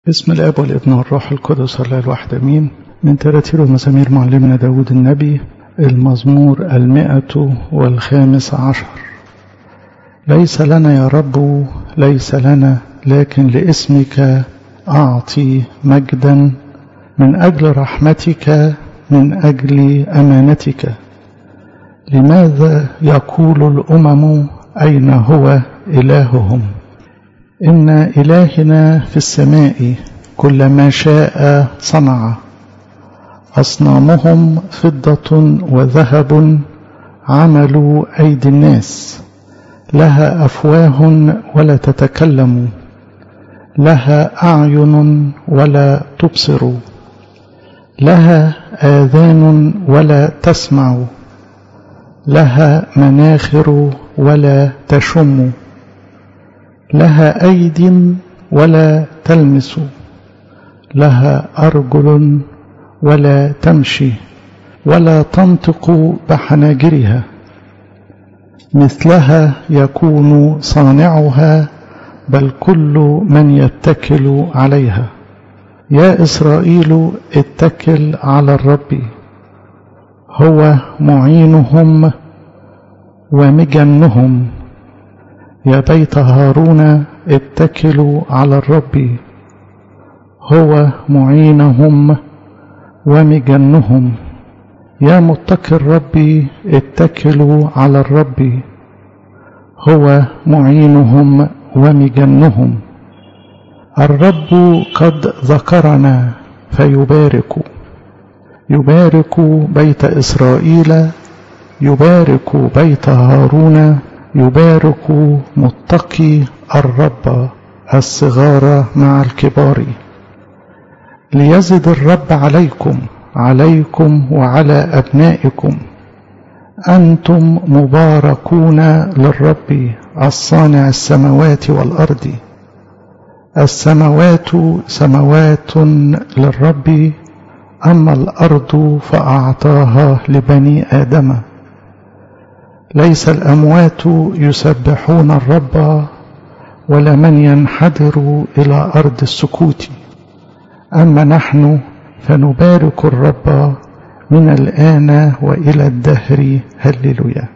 بسم الاب والابن والروح القدس الله الواحد امين. من تراتير ومزامير معلمنا داود النبي، المزمور 115. ليس لنا يا رب ليس لنا، لكن لاسمك اعطي مجدا، من اجل رحمتك من اجل امانتك. لماذا يقول الامم اين هو الههم؟ إن إلهنا في السماء، كل ما شاء صنع. أصنامهم فضة وذهب، عملوا أيدي الناس. لها أفواه ولا تتكلم، لها أعين ولا تبصر، لها آذان ولا تسمع، لها مناخر ولا تشم، لها أيد ولا تلمس، لها أرجل ولا تمشي، ولا تنطق بحناجرها. مثلها يكون صانعها، بل كل من يتكل عليها. يا إسرائيل اتكل على الرب، هو معينهم ومجنهم. يا بيت هارون اتكلوا على الرب، هو معينهم ومجنهم. يا متقي الرب اتكلوا على الرب، هو معينهم ومجنهم. الرب قد ذكرنا فيبارك، يبارك بيت إسرائيل، يبارك بيت هارون، يبارك متقي الرب الصغار مع الكبار. ليزد الرب عليكم وعلى أبنائكم. أنتم مباركون للرب الصانع السماوات والأرض. السماوات سماوات للرب، أما الأرض فأعطاها لبني آدم. ليس الأموات يسبحون الرب، ولا من ينحدر إلى أرض السكوت. أما نحن فنبارك الرب من الآن وإلى الدهر. هللويا.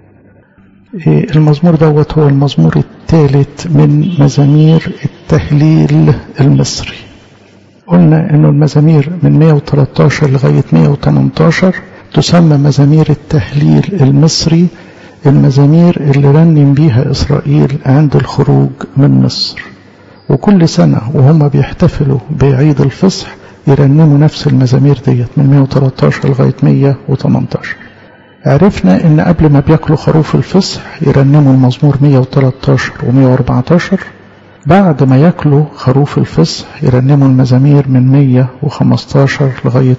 المزمور دوت هو المزمور الثالث من مزامير التهليل المصري. قلنا إنه المزامير من 113 لغاية 118 تسمى مزامير التهليل المصري، المزامير اللي رنم بيها إسرائيل عند الخروج من مصر. وكل سنة وهم بيحتفلوا بعيد الفصح يرنموا نفس المزامير ديت من 113 لغاية 118. عرفنا إن قبل ما بياكلوا خروف الفصح يرنموا المزمور 113 و114. بعد ما ياكلوا خروف الفصح يرنموا المزامير من 115 لغاية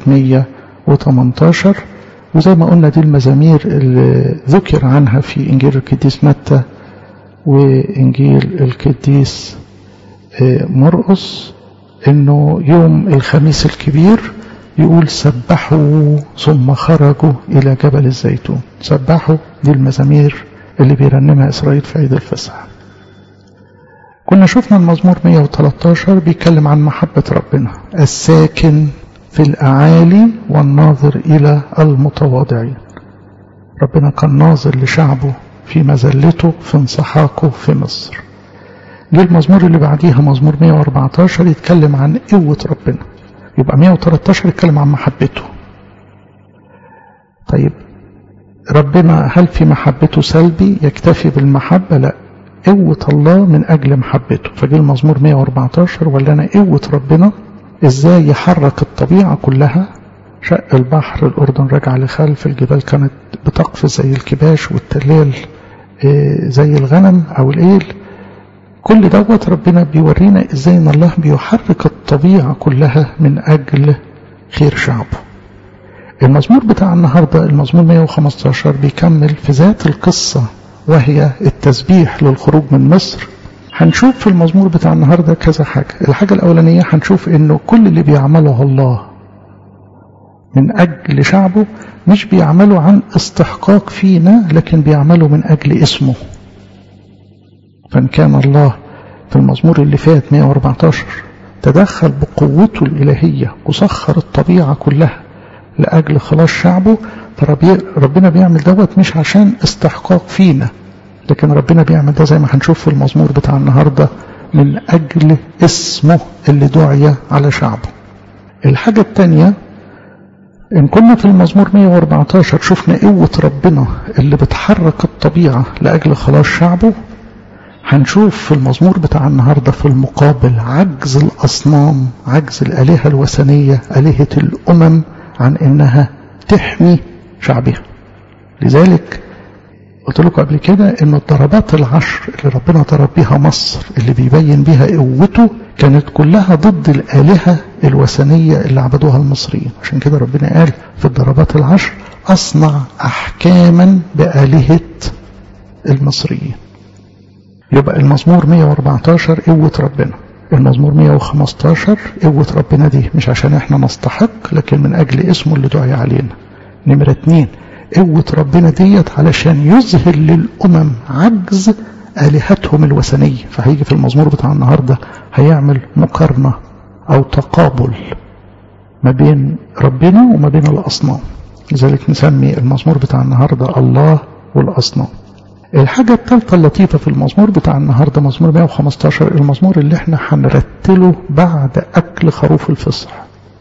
118. وزي ما قلنا دي المزامير اللي ذكر عنها في إنجيل القديس متى وإنجيل القديس مرقس، إنه يوم الخميس الكبير يقول سبحوا ثم خرجوا إلى جبل الزيتون. سبحوا دي المزامير اللي بيرنمها إسرائيل في عيد الفصح. كنا شفنا المزمور 113 بيتكلم عن محبة ربنا الساكن في الأعالي والناظر إلى المتواضعين. ربنا كان ناظر لشعبه في مذلته في انسحاقه في مصر. جه المزمور اللي بعديها مزمور 114 يتكلم عن قوة ربنا. يبقى 113 يتكلم عن محبته. طيب ربنا هل في محبته سلبي يكتفي بالمحبة؟ لا، قوة الله من أجل محبته. فجه المزمور 114 ولانا قوة ربنا ازاي يحرك الطبيعة كلها. شق البحر، الأردن رجع لخلف، الجبال كانت بتقفز زي الكباش، والتلال زي الغنم أو الإيل. كل دوت ربنا بيورينا ازاي ان الله بيحرك الطبيعة كلها من أجل خير شعبه. المزمور بتاع النهاردة المزمور 115 بيكمل في ذات القصة، وهي التسبيح للخروج من مصر. هنشوف في المزمور بتاع النهاردة كذا حاجة. الحاجة الأولانية هنشوف إنه كل اللي بيعمله الله من أجل شعبه مش بيعمله عن استحقاق فينا، لكن بيعمله من أجل اسمه. فإن كان الله في المزمور اللي فات 114 تدخل بقوته الإلهية وسخر الطبيعة كلها لأجل خلاص شعبه. فربنا بيعمل دوت مش عشان استحقاق فينا، لكن ربنا بيعمل ده زي ما هنشوف في المزمور بتاع النهاردة من أجل اسمه اللي دعي على شعبه. الحاجة التانية، إن كنا في المزمور 114 شفنا قوة ربنا اللي بتحرك الطبيعة لأجل خلاص شعبه، هنشوف في المزمور بتاع النهاردة في المقابل عجز الأصنام، عجز الآلهة الوثنية، آلهة الأمم عن إنها تحمي شعبها. لذلك قلت لكم قبل كده إن الضربات العشر اللي ربنا ضرب بها مصر اللي بيبين بها قوته كانت كلها ضد الآلهة الوثنية اللي عبدوها المصريين. عشان كده ربنا قال في الضربات العشر أصنع أحكاما بآلهة المصريين. يبقى المزمور 114 قوة ربنا، المزمور 115 قوة ربنا دي مش عشان احنا نستحق، لكن من أجل اسمه اللي دعي علينا. نمرة 2، قوة ربنا ديت علشان يظهر للأمم عجز آلهتهم الوثنية. فهيجي في المزمور بتاع النهاردة هيعمل مقارنة أو تقابل ما بين ربنا وما بين الأصنام. لذلك نسمي المزمور بتاع النهاردة الله والأصنام. الحاجة الثالثة اللطيفة في المزمور بتاع النهاردة مزمور 115، المزمور اللي احنا هنرتله بعد أكل خروف الفصح.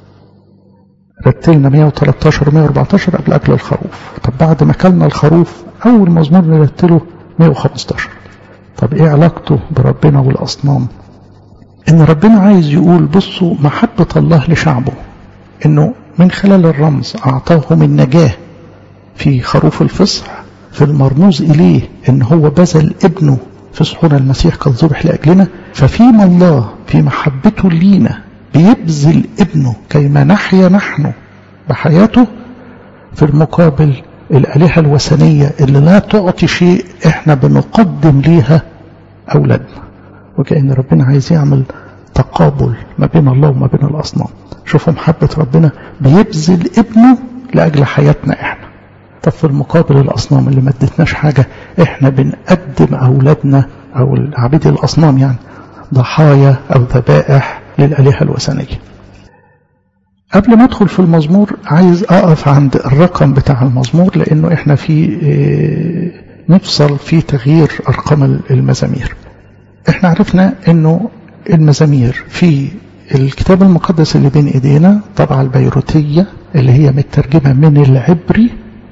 رتلنا 113 و 114 قبل أكل الخروف. طب بعد ما أكلنا الخروف أول مزمور نرتله 115. طب إيه علاقته بربنا والأصنام؟ إن ربنا عايز يقول بصوا محبة الله لشعبه، إنه من خلال الرمز أعطاهم النجاة في خروف الفصح، في المرموز إليه إن هو بذل ابنه في صحون المسيح قد ذبح لأجلنا. ففيما الله في محبته لينا بيبذل ابنه كيما نحيا نحن بحياته، في المقابل الآلهة الوثنية اللي لا تعطي شيء احنا بنقدم ليها أولادنا. وكأن ربنا عايز يعمل تقابل ما بين الله وما بين الأصنام. شوفوا محبة ربنا بيبذل ابنه لأجل حياتنا احنا. طب في المقابل الأصنام اللي ما ادتناش حاجة، احنا بنقدم أولادنا أو عبيد الأصنام يعني ضحايا أو ذبائح للآلهة الوثنية. قبل ما ادخل في المزمور عايز اقف عند الرقم بتاع المزمور، لانه احنا في نفصل في تغيير ارقام المزامير. احنا عرفنا انه المزامير في الكتاب المقدس اللي بين ايدينا طبعا البيروتية اللي هي مترجمة من العبري،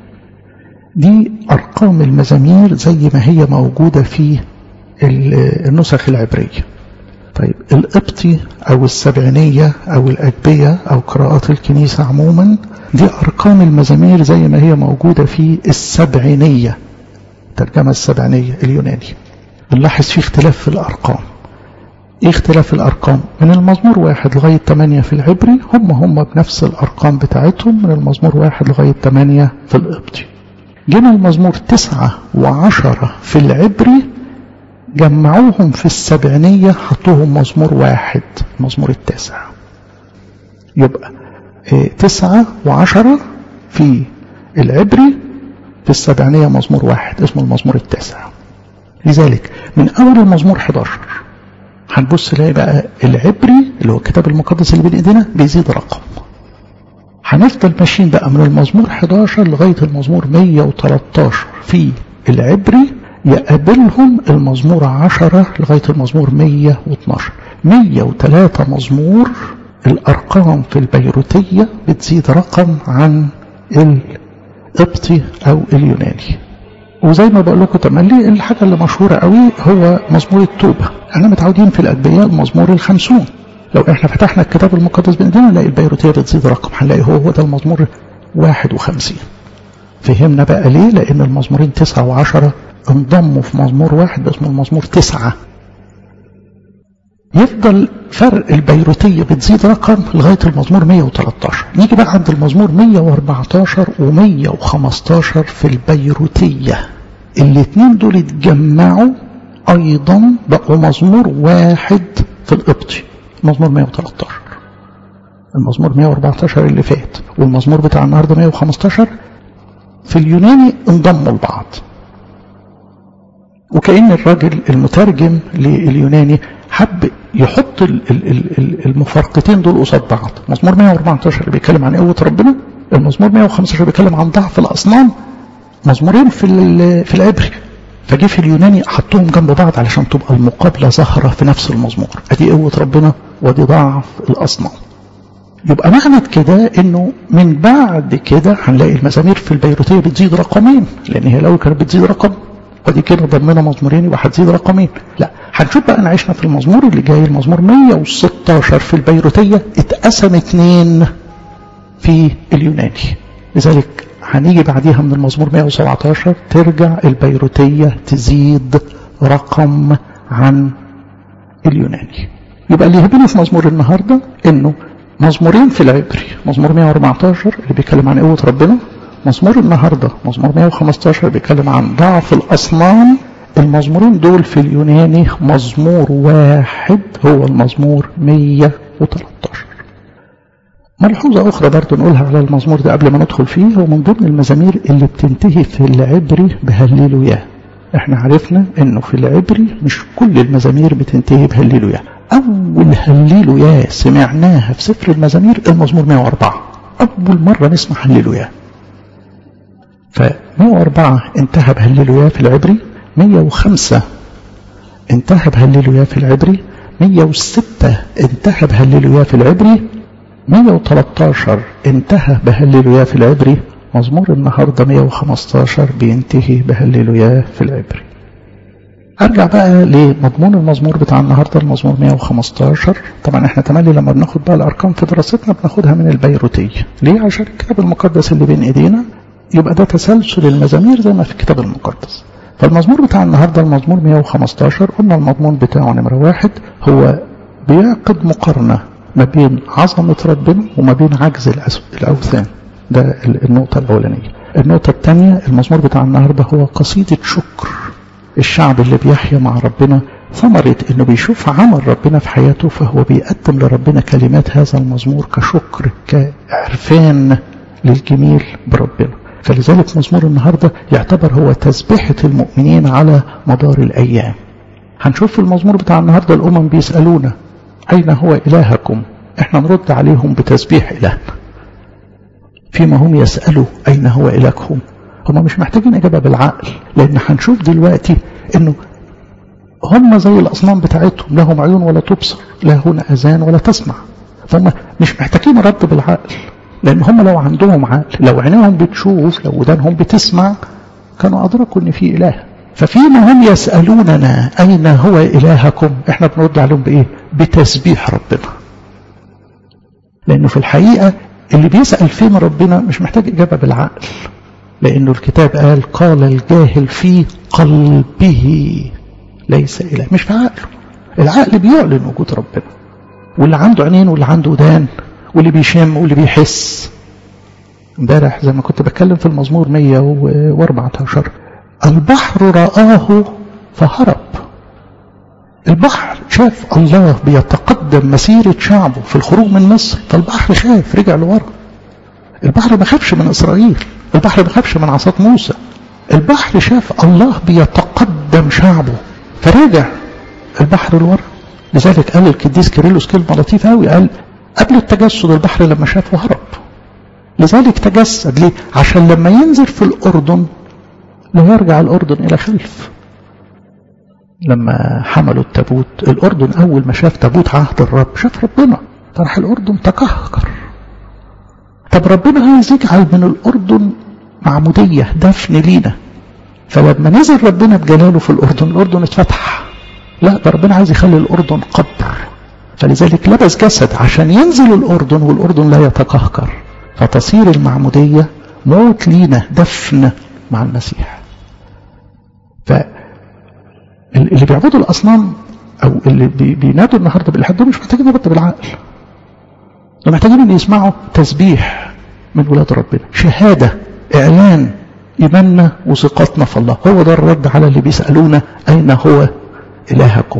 دي ارقام المزامير زي ما هي موجودة في النسخ العبرية. طيب القبطي أو السبعينية أو الأجبية أو قراءات الكنيسة عموما دي أرقام المزامير زي ما هي موجودة في السبعينية، ترجمة السبعينية اليوناني. بنلاحظ فيه اختلاف في الأرقام. إيه اختلاف الأرقام؟ من المزمور 1 لغاية 8 في العبري هم بنفس الأرقام بتاعتهم من المزمور 1 لغاية 8 في القبطي. جينا المزمور 9 و10 في العبري جمعوهم في السبعينية حطوهم مزمور 1، المزمور 9. يبقى 9 و10 في العبري، في السبعينية مزمور 1 اسمه المزمور 9. لذلك من أول المزمور 11 هنبص نلاقي بقى العبري اللي هو الكتاب المقدس اللي بين ايدينا بيزيد رقم. هنفضل ماشيين بقى من المزمور 11 لغاية المزمور 113 في العبري، يقابلهم المزمور 10 لغاية المزمور 112. 103 مزمور الأرقام في البيروتية بتزيد رقم عن القبطي أو اليوناني. وزي ما بقول لكم تملي الحاجة اللي مشهورة قوي هو مزمور التوبة. احنا متعودين في الأجبية المزمور 50. لو احنا فتحنا الكتاب المقدس بإيدينا نلاقي البيروتية بتزيد رقم، هنلاقي هو ده المزمور 51. فهمنا بقى ليه؟ لأن المزمورين 9 و10 انضموا في مزمور 1 اسمه المزمور 9. يفضل فرق البيروتية بتزيد رقم لغاية المزمور 113. نيجي بقى عند المزمور 114 و115 في البيروتية. الاثنين دول اتجمعوا ايضا بقوا مزمور 1 في القبطي، مزمور 113. المزمور 114 اللي فات والمزمور بتاع النهارده 115 في اليوناني انضموا لبعض. وكأن الراجل المترجم لليوناني حب يحط المفارقتين دول قصاد بعض. مزمور 114 اللي بيتكلم عن قوة ربنا، المزمور 115 بيتكلم عن ضعف الأصنام، مزمورين في العبري، فجي في اليوناني حطوهم جنب بعض علشان تبقى المقابلة ظاهرة في نفس المزمور، ادي قوة ربنا ودي ضعف الأصنام. يبقى معنى كده انه من بعد كده هنلاقي المزامير في البيروتية بتزيد رقمين، لان هي الاول كانت بتزيد رقم، ودي كده ضمنا مزمورين يبقى هتزيد رقمين. لا، هنشوف بقى عشنا في المزمور اللي جاي، المزمور 116 في البيروتية اتقسم 2 في اليوناني، لذلك هنيجي بعديها من المزمور 117 ترجع البيروتية تزيد رقم عن اليوناني. يبقى اللي يهمنا في مزمور النهاردة انه مزمورين في العبري، مزمور 114 اللي بيتكلم عن قوة ربنا، مزمور النهاردة مزمور 115 بيتكلم عن ضعف الأصنام. المزمورين دول في اليوناني مزمور واحد هو المزمور 113. ملحوظة أخرى برضو نقولها على المزمور ده قبل ما ندخل فيه، هو من ضمن المزامير اللي بتنتهي في العبري بهللويا. احنا عرفنا انه في العبري مش كل المزامير بتنتهي بهللويا. أول هللويا سمعناها في سفر المزامير المزمور 104، أول مرة نسمع هللويا. ف104 انتهى بهللويا في العبري، 105 انتهى بهللويا في العبري، 106 انتهى بهللويا في العبري، 113 انتهى بهللويا في العبري، مزمور النهاردة 115 بينتهي بهللويا في العبري. ارجع بقى لمضمون المزمور بتاع النهاردة، المزمور 115. طبعا احنا تملي لما بناخد بقى الارقام في دراستنا بناخدها من البيروتية. ليه؟ عشان الكتاب المقدس اللي بين ايدينا يبقى ده تسلسل المزامير زي ما في الكتاب المقدس. فالمزمور بتاع النهاردة المزمور 115 قلنا المضمون بتاعه نمرة 1 هو بيعقد مقارنة ما بين عظمة ربنا وما بين عجز الأوثان. ده النقطة الأولانية. النقطة الثانية المزمور بتاع النهاردة هو قصيدة شكر الشعب اللي بيحيا مع ربنا، ثمرة انه بيشوف عمل ربنا في حياته، فهو بيقدم لربنا كلمات هذا المزمور كشكر كعرفان للجميل بربنا. فلذلك مزمور النهاردة يعتبر هو تسبيحة المؤمنين على مدار الأيام. هنشوف في المزمور بتاع النهاردة الأمم بيسألونا أين هو إلهكم؟ احنا نرد عليهم بتسبيح إلهنا. فيما هم يسألوا أين هو إلهكم، هم مش محتاجين إجابة بالعقل، لأن هنشوف دلوقتي إنه هم زي الأصنام بتاعتهم، لهم عيون ولا تبصر، لهم أذان ولا تسمع. فهم مش محتاجين رد بالعقل، لأن هم لو عندهم عقل، لو عينيهم بتشوف، لو ودانهم بتسمع، كانوا أدركوا إن في إله. ففيما هم يسألوننا أين هو إلهكم، إحنا بنرد عليهم بإيه؟ بتسبيح ربنا. لأنه في الحقيقة اللي بيسأل فين ربنا مش محتاج إجابة بالعقل، لأنه الكتاب قال الجاهل في قلبه ليس إله، مش في عقله. العقل بيعلن وجود ربنا، واللي عنده عينين واللي عنده ودان واللي بيشم واللي بيحس. امبارح زي ما كنت بتكلم في المزمور 114 البحر رآه فهرب. البحر شاف الله بيتقدم مسيرة شعبه في الخروج من مصر، فالبحر شاف رجع لورا. البحر ما خافش من إسرائيل، البحر ما خافش من عصا موسى، البحر شاف الله بيتقدم شعبه فرجع البحر لورا. لذلك قال القديس كيرلس كلمة لطيفة قوي، قال قبل التجسد البحر لما شافه هرب، لذلك تجسد. ليه؟ عشان لما ينزل في الأردن لا يرجع الأردن إلى خلف. لما حملوا التابوت الأردن أول ما شاف تابوت عهد الرب شاف ربنا، فراح الأردن تكهكر. طب ربنا عايز يجعل من الأردن معمودية دفن لينا، فلما نزل ربنا بجلاله في الأردن الأردن اتفتح. لا، ده ربنا عايز يخلي الأردن قبر، فلذلك لبس جسد عشان ينزل الأردن والأردن لا يتكهكر، فتصير المعمودية موت لينا دفن مع المسيح. فاللي بيعبدوا الأصنام أو اللي بينادوا النهاردة بالإلحاد دول مش محتاجين يرد بالعقل، دول محتاجين ان يسمعوا تسبيح من ولاد ربنا، شهادة، إعلان إيماننا وثقتنا في الله. هو ده الرد على اللي بيسألونا أين هو إلهكم.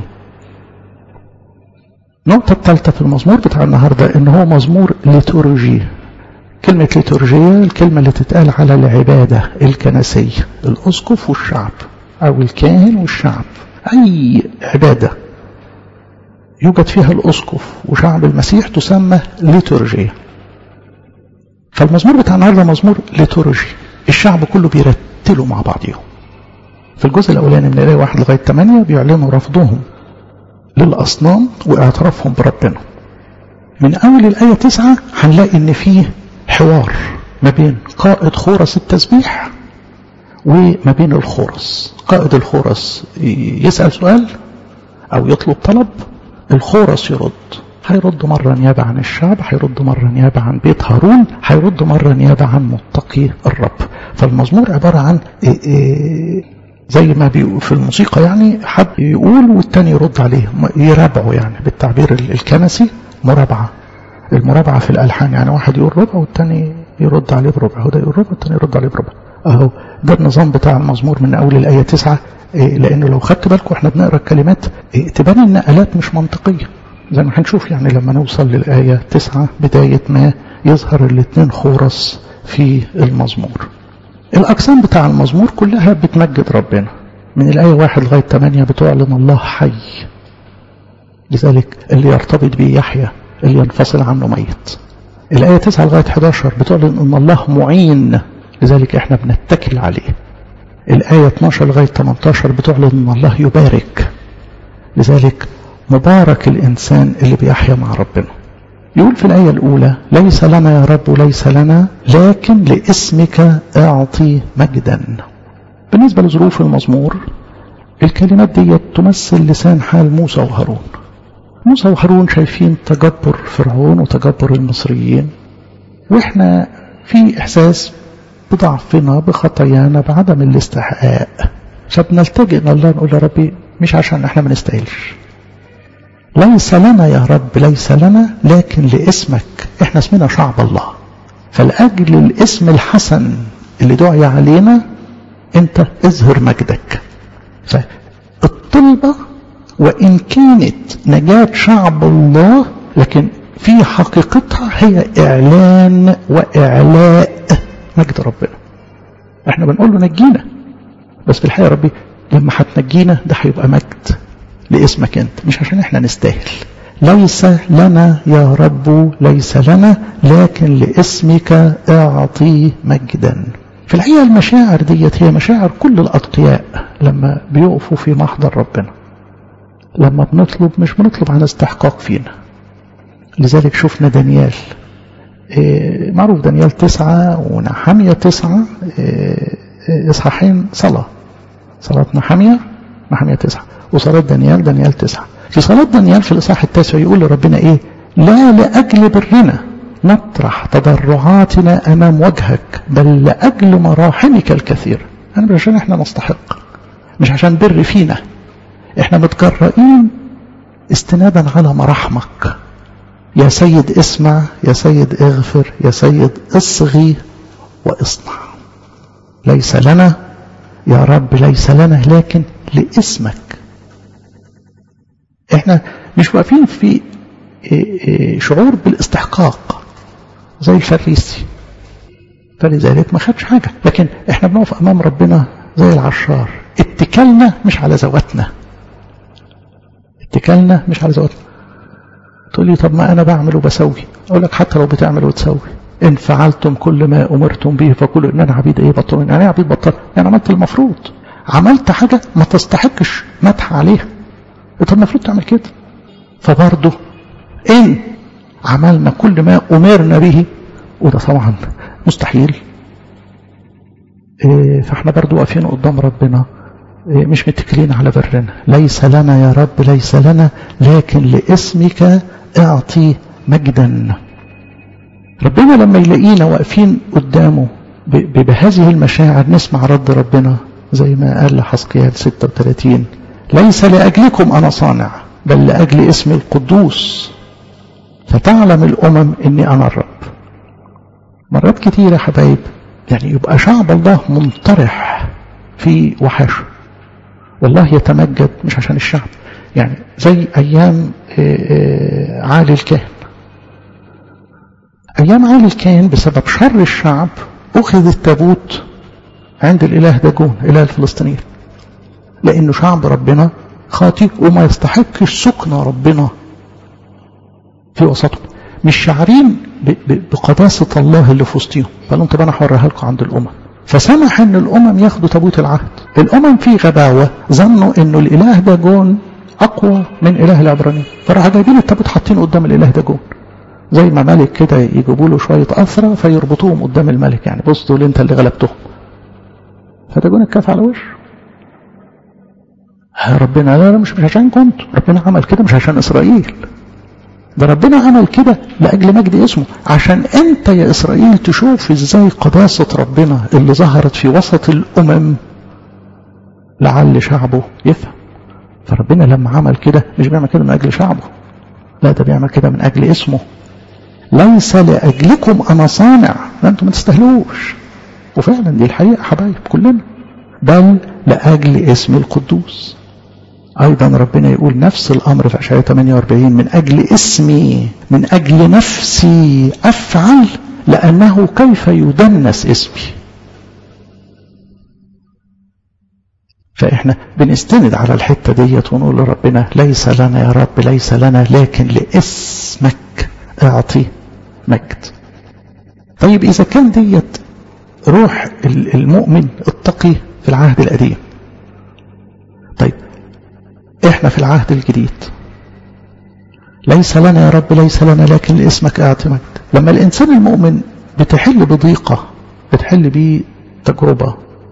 النقطة الثالثة في المزمور بتاع النهاردة إن هو مزمور ليتورجي. كلمة ليتورجية الكلمة اللي تتقال على العبادة الكنسية، الأسقف والشعب أو الكاهن والشعب، أي عبادة يوجد فيها الأسقف وشعب المسيح تسمى ليتورجية. فالمزمور بتاع النهارده مزمور ليتورجي، الشعب كله بيرتلوا مع بعضهم. في الجزء الأولاني من الآية 1 لغاية 8 بيعلنوا رفضهم للأصنام واعترافهم بربنا. من أول الآية 9 هنلاقي إن فيه حوار ما بين قائد خورس التسبيح وما بين الخورس. قائد الخورس يسأل سؤال أو يطلب طلب، الخورس يرد. هيرد مرة نيابة عن الشعب، هيرد مرة نيابة عن بيت هارون، هيرد مرة نيابة عن متقي الرب. فالمزمور عبارة عن زي ما بيقول في الموسيقى، يعني حد يقول والتاني يرد عليه، يرابعه يعني بالتعبير الكنسي مرابعة. المرابعة في الألحان يعني واحد يقول ربع والتاني يرد عليه بربع، هو ده يقول ربع والتاني يرد عليه بربع. اهو ده النظام بتاع المزمور من أول الآية 9. لأنه لو خدت بالكم احنا بنقرأ الكلمات تبان النقلات مش منطقية زي ما هنشوف يعني لما نوصل للآية 9 بداية ما يظهر الاثنين خورس في المزمور. الأقسام بتاع المزمور كلها بتمجد ربنا. من الآية 1 لغاية 8 بتعلن الله حي، لذلك اللي يرتبط به يحيى، اللي ينفصل عنه ميت. الآية 9 لغاية 11 بتعلن أن الله معين، لذلك احنا بنتكل عليه. الآية 12 لغاية 18 بتعلن أن الله يبارك، لذلك مبارك الإنسان اللي بيحيا مع ربنا. يقول في الآية الأولى ليس لنا يا رب ليس لنا، لكن لاسمك أعطي مجدا. بالنسبة لظروف المزمور الكلمات دي تمثل لسان حال موسى وهارون. موسى وهارون شايفين تجبر فرعون وتجبر المصريين، وإحنا في إحساس بضعفنا بخطايانا بعدم الاستحقاق، فبنلتجئ إلى الله نقول يا ربي مش عشان إحنا ما نستاهلش. ليس لنا يا رب ليس لنا، لكن لاسمك. احنا اسمنا شعب الله، فلأجل الاسم الحسن اللي دعي علينا انت اظهر مجدك. فالطلبة وإن كانت نجاة شعب الله، لكن في حقيقتها هي إعلان وإعلاء مجد ربنا. احنا بنقول له نجينا، بس في الحقيقة يا ربي لما هتنجينا ده هيبقى مجد لاسمك انت، مش عشان احنا نستاهل. ليس لنا يا رب ليس لنا، لكن لاسمك اعطي مجدا. في الحقيقة المشاعر ديت هي مشاعر كل الأتقياء لما بيقفوا في محضر ربنا. لما بنطلب مش بنطلب عن استحقاق فينا. لذلك شفنا دانيال، معروف دانيال 9 ونحمية 9 إصحاحين صلاة نحمية 9 وصلاة دانيال 9. في صلاة دانيال في الإصحاح 9 يقول لربنا إيه؟ لا لأجل برنا نطرح تضرعاتنا أمام وجهك، بل لأجل مراحمك الكثير. أنا مش عشان إحنا نستحق، مش عشان بر فينا، إحنا متجرئين استنادا على مراحمك. يا سيد اسمع، يا سيد اغفر، يا سيد اصغي واصنع. ليس لنا يا رب ليس لنا، لكن لاسمك. احنا مش واقفين في شعور بالاستحقاق زي الفريسي، فلذلك ما خدش حاجة. لكن احنا بنقف امام ربنا زي العشار، اتكلنا مش على ذواتنا، اتكلنا مش على ذواتنا. تقول لي طب ما انا بعمل وبسوي، اقول لك حتى لو بتعمل وتسوي، ان فعلتم كل ما امرتم به فقولوا ان انا عبيد ايه بطلون. يعني ايه عبيد بطل؟ يعني عملت المفروض، عملت حاجة ما تستحقش مدح عليها، انت المفروض تعمل كده. فبرضه ان عملنا كل ما امرنا به، وده طبعا مستحيل، فاحنا برضه واقفين قدام ربنا مش متكلين على برنا. ليس لنا يا رب ليس لنا، لكن لاسمك اعطي مجدا. ربنا لما يلاقينا واقفين قدامه بهذه المشاعر نسمع رد ربنا زي ما قال لحزقيال 36: ليس لأجلكم أنا صانع، بل لأجل اسم القدوس، فتعلم الأمم إني أنا الرب. مرات كتيرة حبايب يعني يبقى شعب الله منطرح في وحشه، والله يتمجد مش عشان الشعب. يعني زي أيام عالي الكاهن، أيام عالي الكاهن بسبب شر الشعب أخذ التابوت عند الإله داجون إله الفلسطينيين، لأنه شعب ربنا خاطئ وما يستحقش سكن ربنا في وسطهم، مش شعرين بقداسة الله اللي في وسطهم. فقال لهم طب أنا هوريها لكم عند الأمم. فسمح إن الأمم ياخدوا تابوت العهد. الأمم في غباوة ظنوا إنه الإله ده جون أقوى من إله العبرانيين، فراحوا جايبين التابوت حاطين قدام الإله ده جون، زي ما ملك كده يجيبوا له شوية أثرة فيربطوهم قدام الملك، يعني بص دول أنت اللي غلبتهم. فده جون الكاف على وشه. ربنا لا مش عشان كنت، ربنا عمل كده مش عشان إسرائيل، ده ربنا عمل كده لأجل مجد اسمه، عشان أنت يا إسرائيل تشوف إزاي قداسة ربنا اللي ظهرت في وسط الأمم لعل شعبه يفهم. فربنا لما عمل كده مش بيعمل كده من أجل شعبه، لا ده بيعمل كده من أجل اسمه. ليس لأجلكم أنا صانع، لا أنتم ما تستهلوش. وفعلا دي الحقيقة حبايب كلنا، بل لأجل اسم القدوس. أيضا ربنا يقول نفس الأمر في أشعياء 48 من أجل اسمي من أجل نفسي أفعل لأنه كيف يدنس اسمي. فإحنا بنستند على الحتة ديت ونقول لربنا ليس لنا يا رب ليس لنا لكن لاسمك أعطي مجد. طيب إذا كان ديت روح المؤمن التقي في العهد القديم، طيب إحنا في العهد الجديد ليس لنا يا رب ليس لنا لكن لاسمك أعطي مجد. لما الإنسان المؤمن بتحل بضيقة، بتحل بيه تجربة،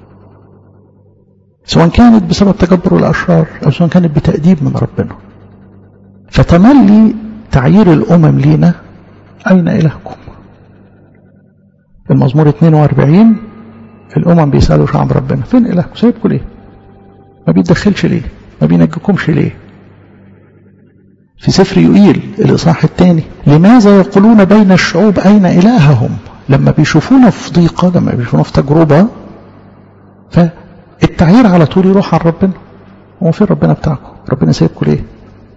سواء كانت بسبب تجبر الأشرار أو سواء كانت بتأديب من ربنا، فتملي تعيير الأمم لينا أين إلهكم؟ المزمور 42 الأمم بيسألوا شعب ربنا فين إلهكم؟ سايبكم ليه؟ ما بيتدخلش ليه؟ ما بينجكمش ليه؟ في سفر يوئيل الإصحاح 2 لماذا يقولون بين الشعوب أين إلههم؟ لما بيشوفونا في ضيقة، لما بيشوفونا في تجربة، فالتعيير على طول يروح عن ربنا. هو فين ربنا بتاعكم؟ ربنا سايبكم ليه؟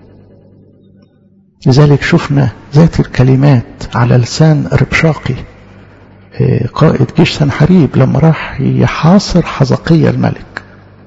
لذلك شفنا ذات الكلمات على لسان ربشاقي قائد جيش سنحريب لما راح يحاصر حزقية الملك،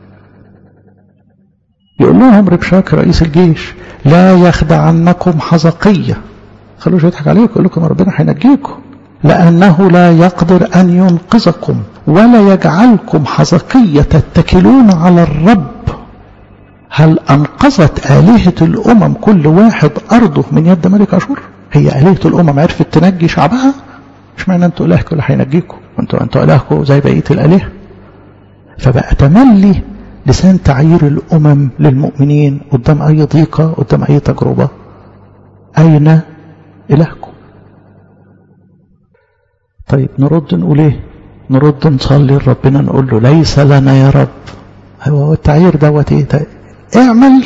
يقول لهم ربشاقي رئيس الجيش لا يخدعنكم حزقية، خلوش يضحك عليكم، يقول لكم ربنا هينجيكم، لأنه لا يقدر أن ينقذكم ولا يجعلكم حزقية تتكلون على الرب. هل أنقذت آلهة الأمم كل واحد أرضه من يد ملك أشور؟ هي آلهة الأمم عرفت تنجي شعبها؟ مش معنى أنتوا إلهكم اللي هينجيكم، أنتوا إلهكم زي بقية الآلهة. فبقى تملي لسان تعيير الأمم للمؤمنين قدام أي ضيقة، قدام أي تجربة، أين إلهكم؟ طيب نرد نقول إيه؟ نرد نصلي لربنا نقول له ليس لنا يا رب. هو التعيير دوت إيه؟ اعمل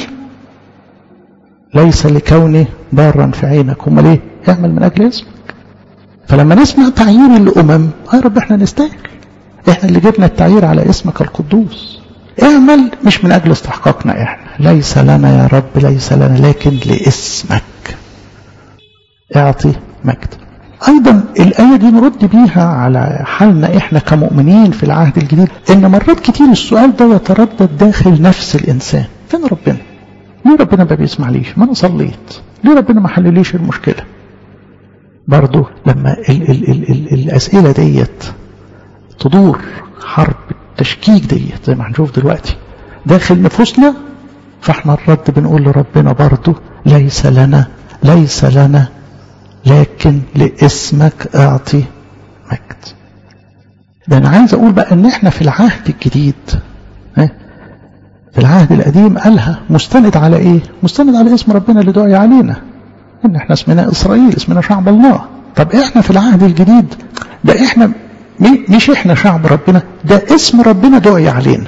ليس لكوني بارا في عينك، هم ليه؟ اعمل من أجل اسمك. فلما نسمع تعيير الأمم يا رب احنا نستاهل، احنا اللي جبنا التعيير على اسمك القدوس، اعمل مش من أجل استحقاقنا احنا، ليس لنا يا رب ليس لنا لكن لاسمك اعطي مجد. أيضا الآية دي نرد بيها على حالنا إحنا كمؤمنين في العهد الجديد، إن مرات كتير السؤال ده يتردد داخل نفس الإنسان، فين ربنا؟ ليه ربنا ما بيسمع ليش؟ ما أنا صليت، ليه ربنا ما حلليش المشكلة؟ برضو لما الأسئلة ديت تدور حرب التشكيك ديت زي ما هنشوف دلوقتي داخل نفوسنا، فاحنا الرد بنقول لربنا برضو ليس لنا لكن لاسمك اعطي مجد. ده انا عايز اقول بقى ان احنا في العهد الجديد، في العهد القديم قالها مستند على ايه؟ مستند على اسم ربنا اللي دعي علينا، ان احنا اسمنا اسرائيل، اسمنا شعب الله. طب احنا في العهد الجديد ده احنا مش احنا شعب ربنا، ده اسم ربنا دعي علينا.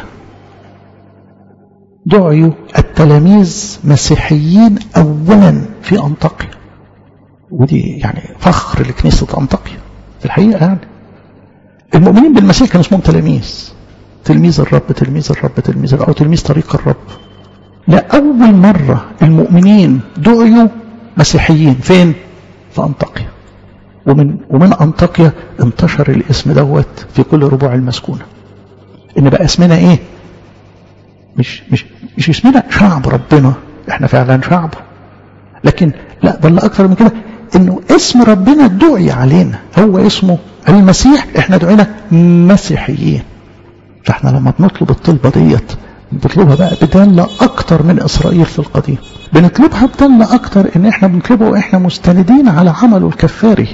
دعيوا التلاميذ مسيحيين اولا في انطاكيا، ودي يعني فخر لكنيسة أنطاكيا في الحقيقة. يعني المؤمنين بالمسيح كانوا اسمهم تلاميذ، تلميذ الرب تلميذ الرب تلميذ الرب أو تلميذ طريق الرب. لأول مرة المؤمنين دعيوا مسيحيين فين؟ في أنطاكيا. ومن أنطاكيا انتشر الاسم دوت في كل ربوع المسكونة، إن بقى اسمنا إيه؟ مش اسمنا شعب ربنا، إحنا فعلا شعبه، لكن لا، ده اللي أكثر من كده، انه اسم ربنا دعي علينا، هو اسمه المسيح، احنا دعينا مسيحيين. فاحنا لما بنطلب الطلبة ديت بنطلبها بقى بدالة اكتر من اسرائيل في القديم، بنطلبها بدالة اكتر ان احنا بنطلبه واحنا مستندين على عمله الكفاري.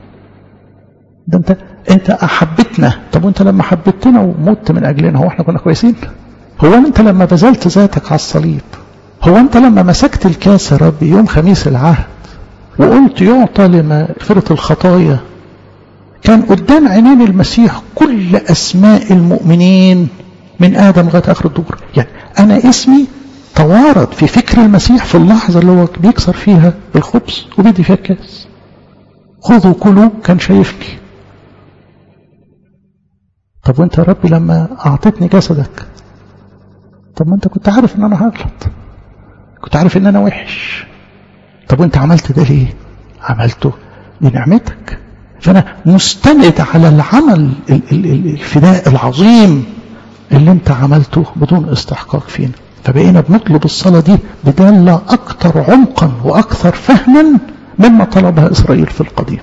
ده انت احبتنا. طب وانت لما حبتنا ومت من اجلنا، هو احنا كنا كويسين؟ هو انت لما بذلت ذاتك على الصليب، هو انت لما مسكت الكاس يا رب يوم خميس العهد وقلت يعطى لمغفرة الخطايا، كان قدام عينين المسيح كل اسماء المؤمنين من ادم لغايه اخر الدور. يعني انا اسمي توارد في فكر المسيح في اللحظه اللي هو بيكسر فيها الخبز وبيدي فيها الكاس. خذوا كلوا، كان شايفني. طب وانت يا ربي لما اعطيتني جسدك، طب ما انت كنت عارف ان انا هغلط، كنت عارف ان انا وحش. طب وانت عملت ده ليه؟ عملته لنعمتك. فانا مستند على العمل الفداء العظيم اللي انت عملته بدون استحقاق فينا. فبقينا بنطلب الصلاة دي بدالة اكتر عمقا واكثر فهما مما طلبها اسرائيل في القديم.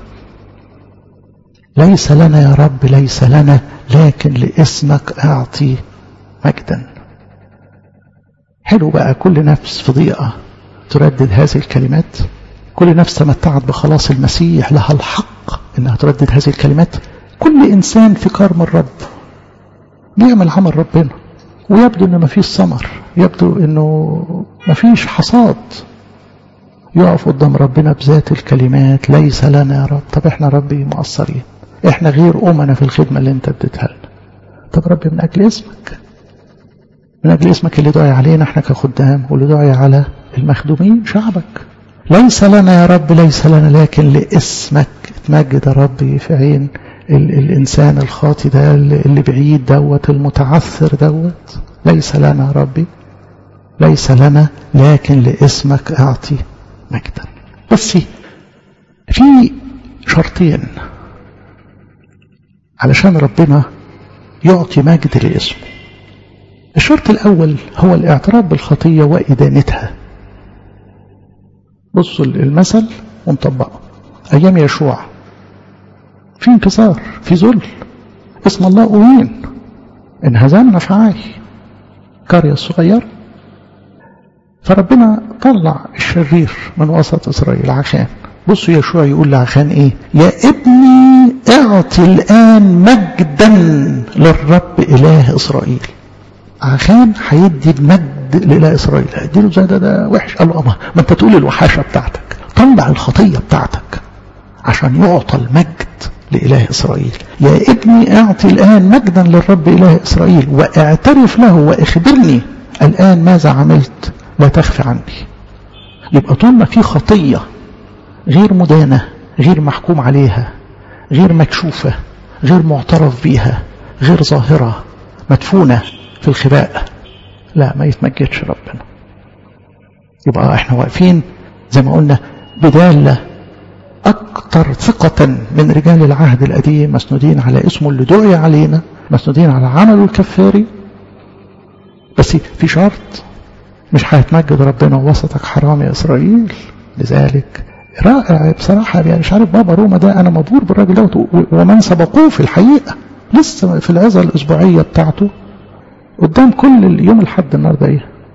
ليس لنا يا رب، ليس لنا، لكن لاسمك اعطي مجدا. حلو بقى كل نفس في ضيقة تردد هذه الكلمات، كل نفس تمتعت بخلاص المسيح لها الحق انها تردد هذه الكلمات. كل انسان في كرم الرب بيعمل عمل ربنا ويبدو انه مفيش ثمر، يبدو انه مفيش حصاد، يقف قدام ربنا بذات الكلمات ليس لنا يا رب. طب احنا ربي مقصرين، احنا غير امنا في الخدمة اللي انت اديتها لنا. طب ربي من اجل اسمك، من اجل اسمك اللي دعي علينا احنا كخدام واللي دعي على المخدومين شعبك. ليس لنا يا رب، ليس لنا، لكن لاسمك اتمجد يا ربي في عين الانسان الخاطي ده اللي بعيد دوت، المتعثر دوت. ليس لنا يا ربي، ليس لنا، لكن لاسمك اعطي مجدا. بس في شرطين علشان ربنا يعطي مجد لاسمه. الشرط الاول هو الاعتراف بالخطية وادانتها. بصوا المثل ونطبقه. ايام يشوع في انكسار، في ذل، اسم الله أوين، انهزمنا في عاي قرية صغيرة. فربنا طلع الشرير من وسط إسرائيل. عشان بصوا يشوع يقول لعشان ايه؟ يا ابني اعطي الآن مجدا للرب إله إسرائيل. عشان هيدي المجد لإله إسرائيل، هيديله زي ده وحش. قال له ما انت تقول الوحاشة بتاعتك، طلع الخطية بتاعتك عشان يعطى المجد لإله إسرائيل. يا ابني اعطي الآن مجدا للرب إله إسرائيل واعترف له واخبرني الآن ماذا عملت، لا تخفي عني. يبقى طول ما في خطية غير مدانة، غير محكوم عليها، غير مكشوفة، غير معترف بيها، غير ظاهرة، مدفونة في الخباء، لا ما يتمجدش ربنا. يبقى احنا واقفين زي ما قلنا بدالة أكثر ثقة من رجال العهد القديم، مسنودين على اسمه اللي دعي علينا، مسنودين على عمله الكفاري. بس في شرط، مش هيتمجد ربنا وسطك حرام يا إسرائيل. لذلك رائع بصراحة، يعني مش عارف بابا روما ده أنا مبهور بالراجل ده ومن سبقوه في الحقيقة. لسه في العظة الأسبوعية بتاعته قدام كل يوم الحد النهارده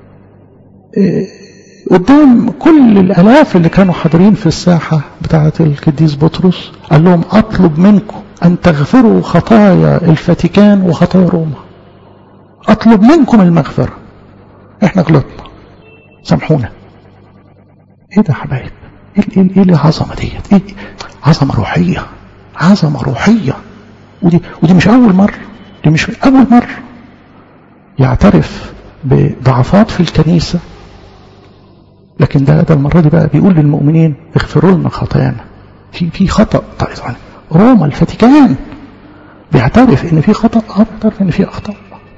قدام كل الآلاف اللي كانوا حاضرين في الساحة بتاعة القديس بطرس، قال لهم أطلب منكم أن تغفروا خطايا الفاتيكان وخطايا روما. أطلب منكم المغفرة، احنا غلطنا سامحونا. ايه ده حبايب؟ ايه العظمة ديت؟ ايه عظمة روحية، عظمة روحية. ودي مش أول مرة، دي مش أول مرة يعترف بضعفات في الكنيسة، لكن ده المرة دي بقى بيقول للمؤمنين اغفروا لنا خطايانا. في خطأ. طبعا روما الفاتيكان بيعترف ان في خطأ، بيعترف ان في اخطاء.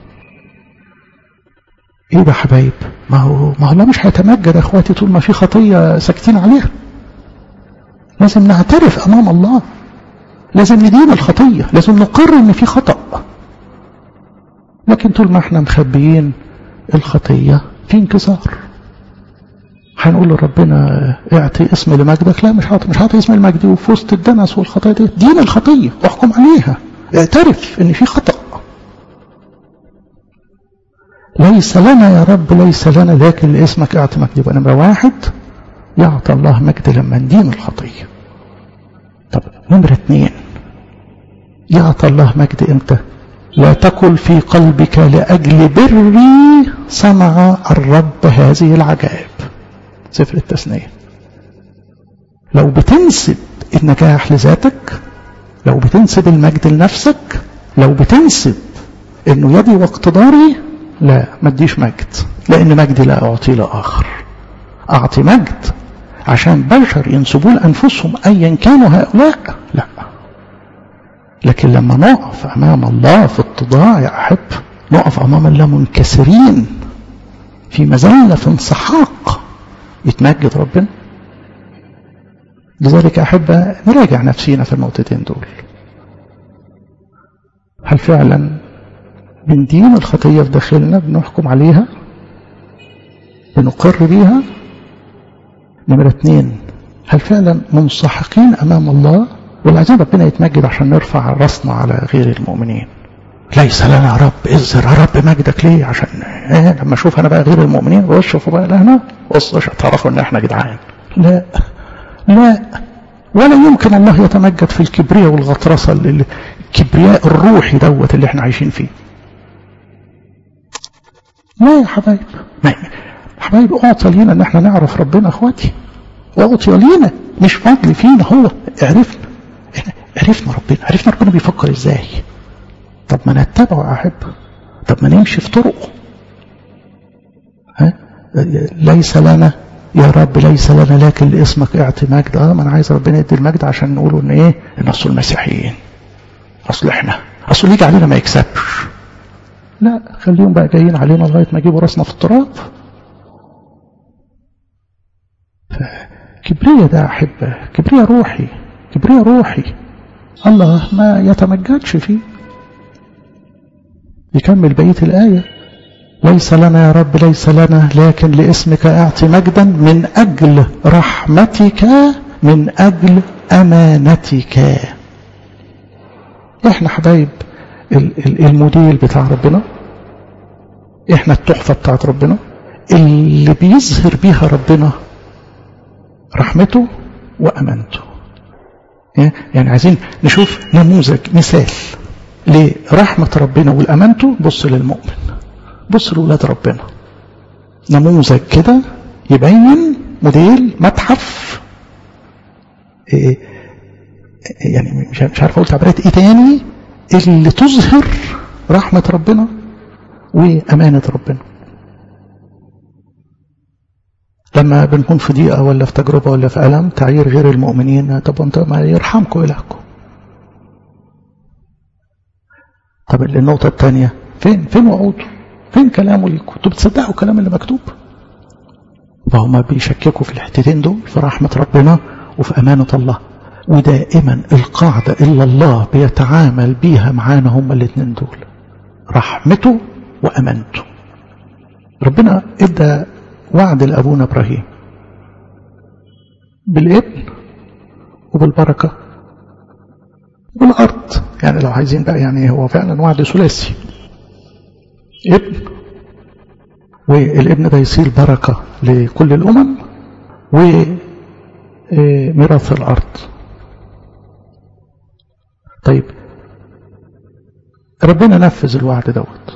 ايه ده حبايب؟ ما هو الله مش هيتمجد يا اخواتي طول ما في خطية ساكتين عليها. لازم نعترف امام الله، لازم ندين الخطية، لازم نقر ان في خطأ. لكن طول ما احنا مخبيين الخطية في انكسار. هنقول لربنا اعطي اسم لمجدك؟ لا، مش هعطي اسم لمجدي وفي وسط الدنس والخطايا دي. دين الخطيه احكم عليها، اعترف ان في خطأ. ليس لنا يا رب ليس لنا لكن لاسمك اعطي مجد. يبقى نمرة 1 يعطى الله مجد لما ندين الخطيه. طب نمرة 2 يعطى الله مجد امتى؟ لا تقل في قلبك لأجل بري صنع الرب هذه العجائب. سفر التثنية. لو بتنسب النجاح لذاتك، لو بتنسب المجد لنفسك، لو بتنسب انه يدي واقتداري، لا، ما اديش مجد، لان مجدي لا اعطي لاخر. اعطي مجد عشان بشر ينسبوا لانفسهم ايا كانوا هؤلاء، لا. لكن لما نقف امام الله في اتضاع يا احب، نقف امام الله منكسرين في مذله في انسحاق، يتمجد ربنا. لذلك احب نراجع نفسينا في النقطتين دول. هل فعلا بندين الخطيه في داخلنا، بنحكم عليها، بنقر بيها؟ نمرة 2 هل فعلا منسحقين امام الله، ولا عايزين ربنا يتمجد عشان نرفع راسنا على غير المؤمنين؟ ليس لنا يا رب، اظهر يا رب مجدك ليه؟ عشان لما اشوف انا بقى غير المؤمنين واشوفوا بقى لهنا مش هتعرفوا ان احنا جدعان. لا لا، ولا يمكن الله يتمجد في الكبرياء والغطرسه، الكبرياء الروحي دوت اللي احنا عايشين فيه. لا يا حبايب، حبايب اعطى لينا ان احنا نعرف ربنا اخواتي، اعطي لينا، مش فضل فينا، هو عرفنا ربنا، عرفنا ربنا بيفكر ازاي. طب ما نتبعه يا احب، طب ما نمشي في طرقه. ليس لنا يا رب ليس لنا لكن لاسمك اعطي مجد. ما انا عايز ربنا يدي المجد عشان نقوله ان ايه، ان اصل المسيحيين، اصل احنا، اصل يجي علينا ما يكسبش. لا، خليهم بقى جايين علينا لغايه ما يجيبوا راسنا في التراب. كبرياء ده احبه، كبرياء روحي، كبرياء روحي الله ما يتمجدش فيه. يكمل بقيه الايه: ليس لنا يا رب ليس لنا لكن لاسمك اعطي مجدا من اجل رحمتك من اجل امانتك. احنا حبايب الموديل بتاع ربنا، احنا التحفه بتاعت ربنا اللي بيظهر بيها ربنا رحمته وامانته. يعني عايزين نشوف نموذج، مثال لرحمه ربنا والامانته. بص للمؤمن، بص لأولاد ربنا، نموذج كده يبين موديل متحف. يعني مش عارف اقول تعبيرات ايه تاني اللي تظهر رحمة ربنا وأمانة ربنا. لما بنكون في ضيقة ولا في تجربة ولا في ألم، تعيير غير المؤمنين: طب انت ما يرحمكم إلهكم. طب النقطة الثانية، فين وعوده؟ فين كلامه ليكم؟ انتوا بتصدقوا الكلام اللي مكتوب؟ فهم بيشككوا في الحتتين دول، في رحمة ربنا وفي أمانة الله. ودائما القاعدة إلا الله بيتعامل بيها معانا هم الاثنين دول، رحمته وأمانته. ربنا ادى وعد لأبونا إبراهيم بالابن وبالبركة والأرض. يعني لو عايزين بقى، يعني هو فعلا وعد ثلاثي: ابن، والابن ده يصير بركة لكل الأمم، وميراث الأرض. طيب ربنا نفذ الوعد دوت،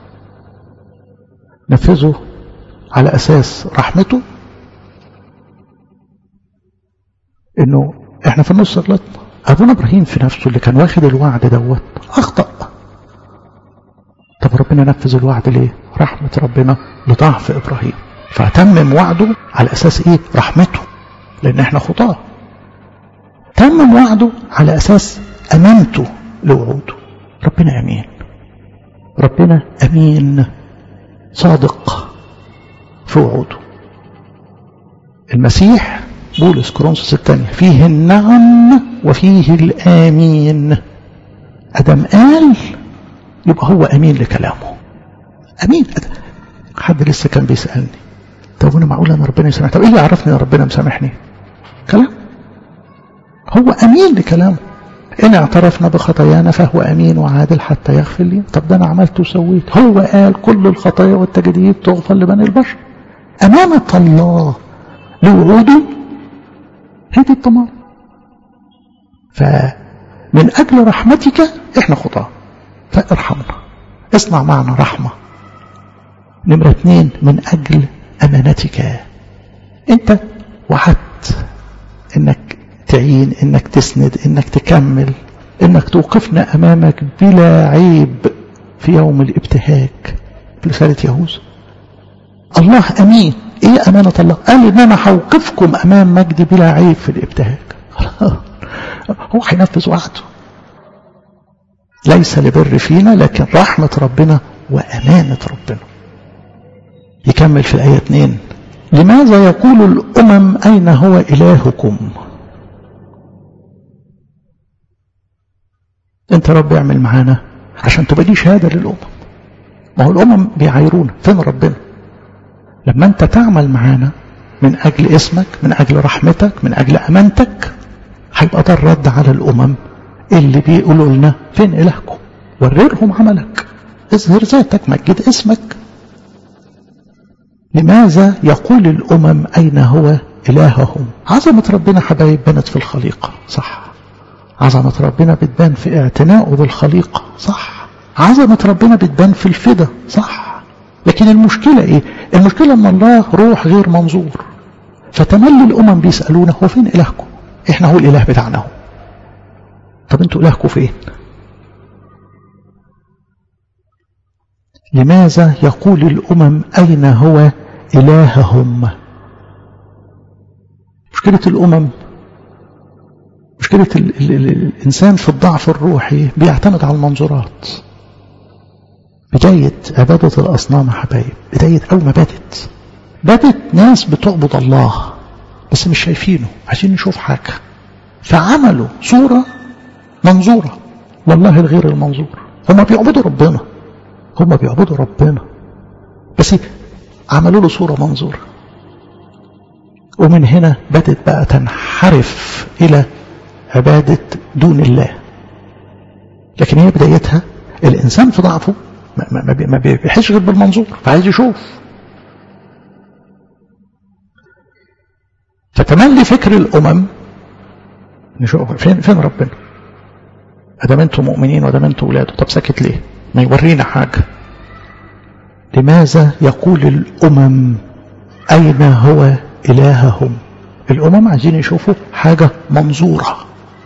نفذه على أساس رحمته، إنه إحنا في النص غلطنا. أبونا إبراهيم في نفسه اللي كان واخد الوعد دوت أخطأ. طب ربنا نفذ الوعد ليه؟ رحمة ربنا لضعف إبراهيم، فتمم وعده على أساس إيه؟ رحمته، لأن إحنا خطاة. تمم وعده على أساس أمانته لوعوده. ربنا أمين، ربنا أمين صادق في وعوده. المسيح بولس كورنثوس الثانية فيه النعم وفيه الآمين. أدم قال يبقى هو أمين لكلامه، أمين. حد لسه كان بيسألني: طب انا معقول ان ربنا يسامحني؟ طب ايه اللي يعرفني ان ربنا مسامحني؟ كلام. هو امين لكلامه. ان اعترفنا بخطايانا فهو امين وعادل حتى يغفر لي. طب ده انا عملت وسويت. هو قال كل الخطايا والتجديد تغفر لبني البشر. امانه الله لوعوده هي دي الضمان. فمن اجل رحمتك احنا خطاه فارحمنا، اصنع معنا رحمه. نمرة 2 من اجل امانتك، انت وعدت انك تعين، انك تسند، انك تكمل، انك توقفنا امامك بلا عيب في يوم الابتهاج في رسالة يهوذا. الله امين. ايه امانة الله؟ قال ان انا هوقفكم امام مجدي بلا عيب في الابتهاج. هو هينفذ وعده. ليس لبر فينا لكن رحمة ربنا وامانة ربنا. يكمل في الآية 2: لماذا يقول الأمم أين هو إلهكم؟ أنت رب اعمل معانا عشان تبقى دي شهادة للأمم. ما هو الأمم بيعايرونا فين ربنا؟ لما أنت تعمل معانا من أجل اسمك، من أجل رحمتك، من أجل أمانتك، هيبقى ده الرد على الأمم اللي بيقولوا لنا فين إلهكم؟ وريرهم عملك، اظهر ذاتك، مجد اسمك. لماذا يقول الأمم أين هو إلههم؟ عظمة ربنا حبايب بنت في الخليقة، صح. عظمة ربنا بتبان في اعتنائه بالخليقة، صح. عظمة ربنا بتبان في الفدا، صح. لكن المشكلة ايه؟ المشكلة ان الله روح غير منظور. فتملي الأمم بيسألونا هو فين إلهكم؟ احنا هو الإله بتاعنا هو. طب انتوا إلهكم فين؟ لماذا يقول الأمم أين هو إلههم؟ مشكلة الأمم، مشكلة الإنسان في الضعف الروحي بيعتمد على المنظورات. بداية عبادة الأصنام حبايب، بداية أول ما بدت ناس بتعبد الله بس مش شايفينه، عايزين نشوف حاجة، فعملوا صورة منظورة والله الغير المنظور. هم بيعبدوا ربنا بس عملوا له صورة منظورة. ومن هنا بدت بقى تنحرف إلى عبادة دون الله. لكن هي بدايتها الإنسان في ضعفه ما بيحسش غير بالمنظور، فعايز يشوف. فتملي فكر الأمم نشوف فين ربنا؟ أدام أنتم مؤمنين وأدام أنتم ولاده، طب ساكت ليه؟ ما يورينا حاجة. لماذا يقول الأمم أين هو إلههم؟ الأمم عايزين يشوفوا حاجة منظورة.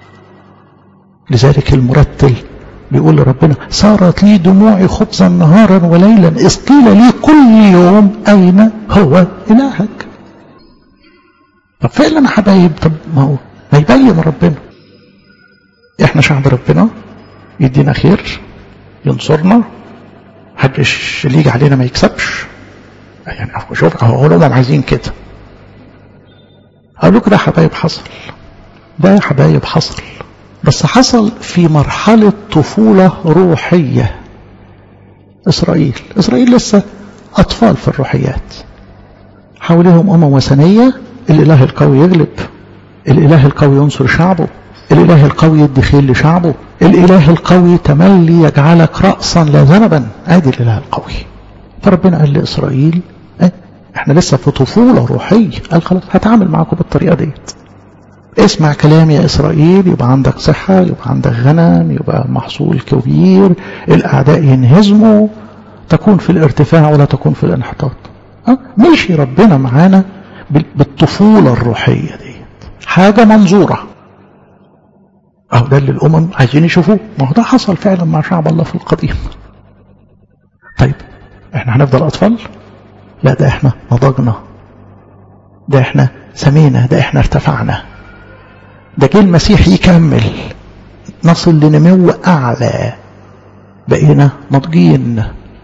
لذلك المرتل بيقول لربنا: صارت لي دموعي خبزا نهارا وليلا إذ قيل لي كل يوم أين هو إلهك. طب فعلا حبايب، طب ما يبين ربنا. احنا شعب ربنا، يدينا خير، ينصرنا، محدش اللي يجي علينا ما يكسبش. يعني شوف هو الأمم عايزين كده. أقول لكم ده حبايب حصل، ده يا حبايب حصل، بس حصل في مرحلة طفولة روحية. إسرائيل لسه أطفال في الروحيات، حولهم أمم وثنية. الإله القوي يغلب، الإله القوي ينصر شعبه، الإله القوي يدي خير لشعبه، الإله القوي تملي يجعلك رأسا لا ذنبا. ادي الإله القوي. فربنا قال لإسرائيل احنا لسه في طفولة روحية، قال خلاص هتعامل معكم بالطريقة ديت. اسمع كلامي يا إسرائيل، يبقى عندك صحة، يبقى عندك غنم، يبقى محصول كبير، الأعداء ينهزموا، تكون في الارتفاع ولا تكون في الانحطاط. مشي ربنا معانا بالطفولة الروحية ديت، حاجة منظورة. ده اللي الأمم عايزين يشوفوه. ما هو ده حصل فعلا مع شعب الله في القديم. طيب احنا هنفضل أطفال؟ لا، ده احنا نضجنا، ده احنا سمينا، ده احنا ارتفعنا، ده جه المسيح يكمل نصل لنمو أعلى. بقينا نضجين.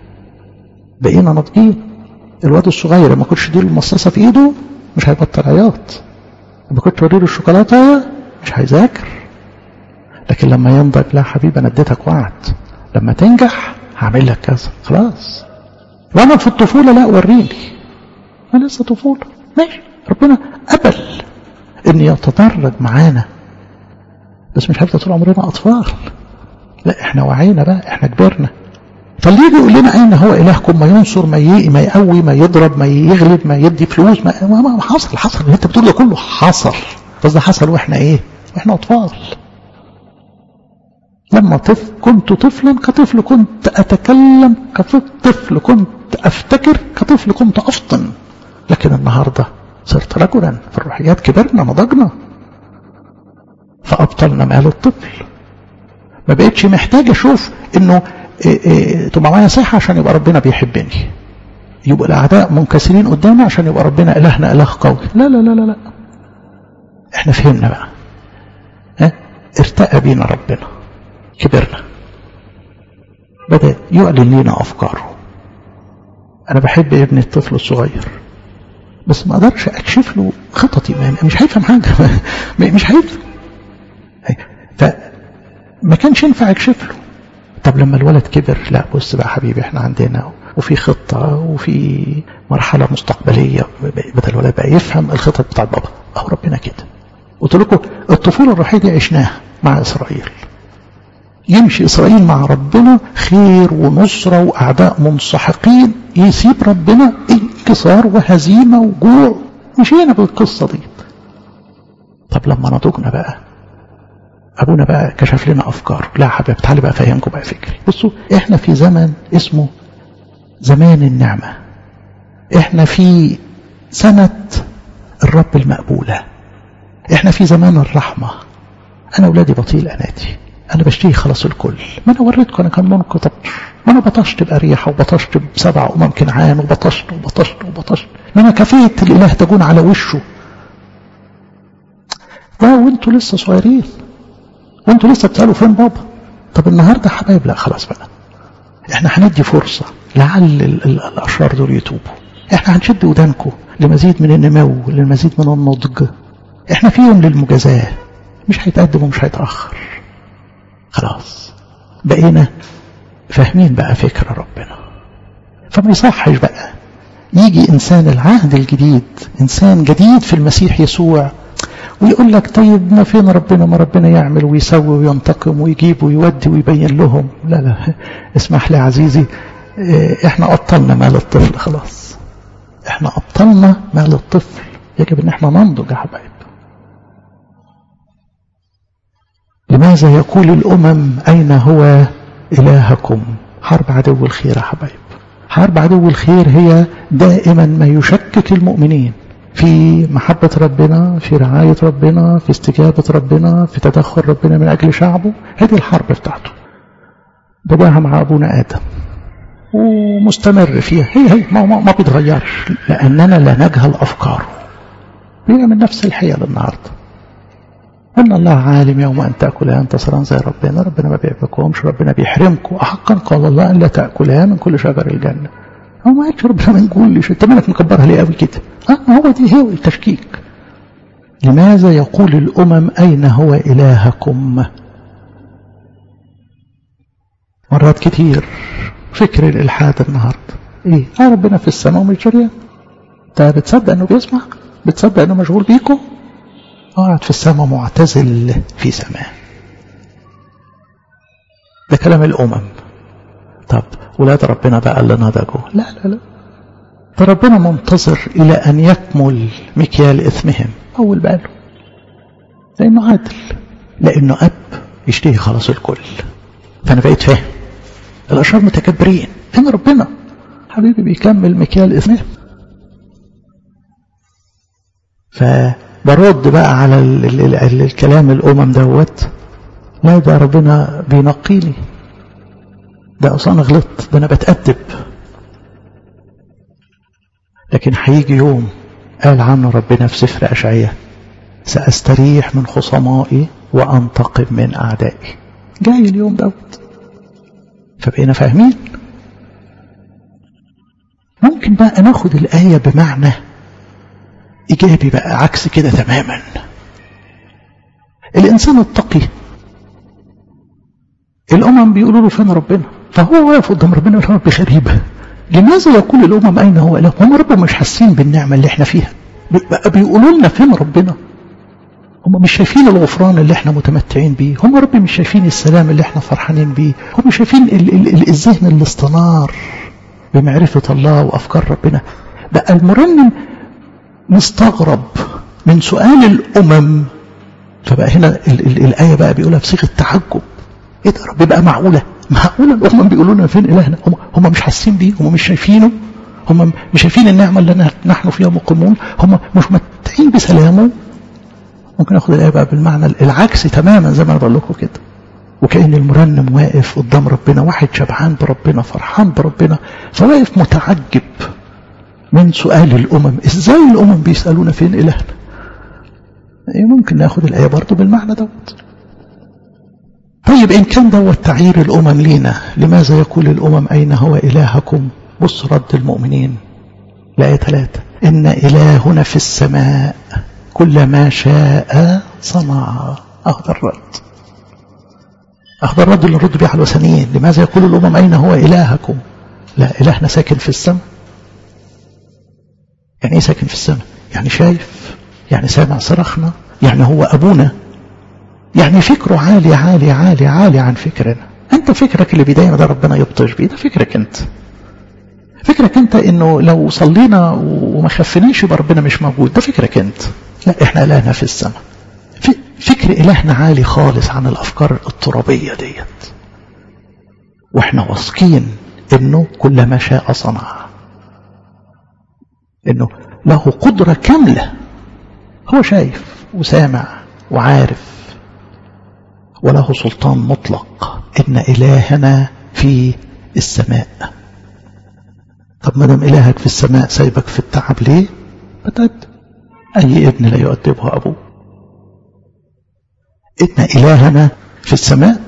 الواد الصغير لما كنتش اديله المصاصة في ايده مش هيبطل عياط، لما كنت اديله الشوكولاتة مش هيذاكر. لكن لما ينضج، لا حبيبي انا اديتك وعد، لما تنجح هعمل لك كذا. خلاص. وانا في الطفولة لا وريني، ما لسه طفولة. ماشي، ربنا قبل ان يتدرج معانا، بس مش هيفضل طول عمرنا اطفال. لا، احنا وعينا بقى، احنا كبرنا. فاللي يجي يقول لنا اين هو الهكم، ما ينصر، ما يقوي، ما يضرب، ما يغلب، ما يدي فلوس، ما حصل اللي انت بتقول ده كله حصل، بس ده حصل واحنا ايه؟ واحنا اطفال. لما كنت طفلا كطفل كنت اتكلم، كطفل كنت افتكر، كطفل كنت افطن. لكن النهارده صرت رجلا في الروحيات، كبرنا، نضجنا، فابطلنا مال الطفل. ما بقتش محتاج اشوف انه تبقى معايا صحة عشان يبقى ربنا بيحبني، يبقى الاعداء منكسرين قدامي عشان يبقى ربنا الهنا اله قوي. لا لا لا لا لا، احنا فهمنا بقى، ارتقى بينا ربنا، كبرنا، بدأ يعلن لنا افكاره. انا بحب ابني الطفل الصغير، بس ما اقدرش اكشف له خططي، مش هيفهم حاجه مش هيفهم. فما كانش ينفع اكشف له. طب لما الولد كبر، لا بص بقى حبيبي، احنا عندنا وفي خطه وفي مرحله مستقبليه، بدل الولد بقى يفهم الخطط بتاعت بابا. اهو ربنا كده. قلت لكم الطفوله الروحيه دي عشناها مع اسرائيل. يمشي اسرائيل مع ربنا خير ونصره واعداء منسحقين، يسيب ربنا انكسار وهزيمه وجوع. مشينا بالقصه دي. طب لما نضجنا بقى، ابونا بقى كشف لنا افكار. لا حبيبي، تعالي بقى افهمكم بقى فكري. بصوا، احنا في زمن اسمه زمان النعمه، احنا في سنه الرب المقبوله، احنا في زمان الرحمه. انا اولادي بطيء اناتي، انا بشتهي خلاص الكل. ما انا وريتكم انا كان منقطع، ما انا بطشت بأريحة وبطشت ب7 كنعان وبطشت وبطشت وبطشت، ما انا كفيت الاله تجون على وشه. ده وانتوا لسه صغيرين، وانتوا لسه بتسألوا فين بابا. طب النهارده حبايب، لا خلاص بقى، احنا هندي فرصة لعل الاشرار دول يتوبوا. احنا هنشد ودانكم لمزيد من النمو، لمزيد من النضج. احنا في يوم للمجازاة، مش هيتقدم ومش هيتأخر. خلاص بقينا فاهمين بقى فكرة ربنا. فما يصحش بقى يجي إنسان العهد الجديد، إنسان جديد في المسيح يسوع، ويقول لك طيب ما فين ربنا، ما ربنا يعمل ويسوي وينتقم ويجيب ويودي ويبين لهم. لا لا، اسمح لي عزيزي، احنا أبطلنا مال الطفل خلاص، احنا أبطلنا مال الطفل. يجب ان احنا ننضج يا حبايب. لماذا يقول الأمم أين هو إلهكم؟ حرب عدو الخير يا حبايب. حرب عدو الخير هي دائما ما يشكك المؤمنين في محبة ربنا، في رعاية ربنا، في استجابة ربنا، في تدخل ربنا من أجل شعبه. هذه الحرب بتاعته بداها مع أبونا آدم ومستمر فيها، هي ما بيتغيرش، لأننا لا نجهل أفكاره. بيعمل نفس الحيل النهارده. أن الله عالم يوم أن تأكلها أن تصران زي ربنا. ربنا ما بيعبكمش، ربنا بيحرمكم. أحقا قال الله أن لا تأكلها من كل شجر الجنة. هو ما قالش ربنا من كل شيء، أنت مالك مكبرها ليه قوي كده؟ هو دي هو التشكيك. لماذا يقول الأمم أين هو إلهكم؟ مرات كتير فكر الإلحاد النهارده إيه؟ ربنا في السماء ومش جريان. أنت بتصدق إنه بيسمع؟ بتصدق إنه مشغول بيكم؟ قاعد في السماء معتزل في سماء. ده كلام الأمم. طب ولاد ربنا بقى اللي نضجوا، لا لا لا، ده ربنا منتظر إلى أن يكمل مكيال إثمهم أول باله، لأنه عادل، لأنه أب يشتهي خلاص الكل. فأنا بقيت فاهم الأشرار متكبرين، إن ربنا حبيبي بيكمل مكيال إثمهم. برد بقى على الكلام الأمم دوت. لا، ده ربنا بينقيني، ده أصلا غلط، ده أنا بتأدب. لكن هيجي يوم قال عنه ربنا في سفر أشعياء: سأستريح من خصمائي وأنتقم من أعدائي. جاي اليوم دوت. فبقينا فاهمين. ممكن بقى ناخد الآية بمعنى إيجابي بقى، عكس كده تماما. الإنسان التقي، الأمم بيقولوا له فين ربنا، فهو واقف قدام ربنا يقول رب غريبة، لماذا يقول الأمم أين هو إله؟ هم رب مش حاسين بالنعمة اللي احنا فيها، بيقولوا لنا فين ربنا. هم مش شايفين الغفران اللي احنا متمتعين بيه، هم رب مش شايفين السلام اللي احنا فرحانين بيه، هم مش شايفين الذهن اللي استنار بمعرفة الله وأفكار ربنا. بقى المرنم مستغرب من سؤال الأمم، فبقى هنا الآية بقى بيقولها بصيغة تعجب. ايه ده رب؟ بقى معقولة الأمم بيقولوا لنا فين إلهنا؟ هم مش حاسين بيه، هم مش شايفينه، هم مش شايفين النعمة اللي نحن فيها مقيمون، هم مش متمتعين بسلامه. ممكن ناخد الآية بقى بالمعنى العكسي تماما زي ما انا بقول لكم كده، وكأن المرنم واقف قدام ربنا، واحد شبعان بربنا فرحان بربنا، فواقف متعجب من سؤال الأمم. ازاي الأمم بيسألونا فين إلهنا؟ ممكن ناخد الآية برضو بالمعنى دوت. طيب إن كان دوت تعيير الأمم لينا، لماذا يقول الأمم أين هو إلهكم؟ بص رد المؤمنين الآية 3: إن إلهنا في السماء كل ما شاء صنع. أخذ الرد اللي نرد بيه على الوثنيين. لماذا يقول الأمم أين هو إلهكم؟ لا، إلهنا ساكن في السماء. يعني إيه ساكن في السماء؟ يعني شايف، يعني سامع صرخنا، يعني هو أبونا، يعني فكره عالي عالي عالي عالي عن فكرنا. أنت فكرك اللي بداية ده ربنا يبطش بيه، ده فكرك أنت. فكرك أنت إنه لو صلينا وما خفناش يبقى ربنا مش موجود، ده فكرك أنت. لا، إحنا إلهنا في السماء. فكر إلهنا عالي خالص عن الأفكار الترابية ديت، وإحنا واثقين إنه كل ما شاء صنع، إنه له قدرة كاملة. هو شايف وسامع وعارف، وله سلطان مطلق. إن إلهنا في السماء. طب ما دام إلهك في السماء سايبك في التعب ليه؟ بتعب. أي ابن لا يؤدبه أبوه. إن إلهنا في السماء.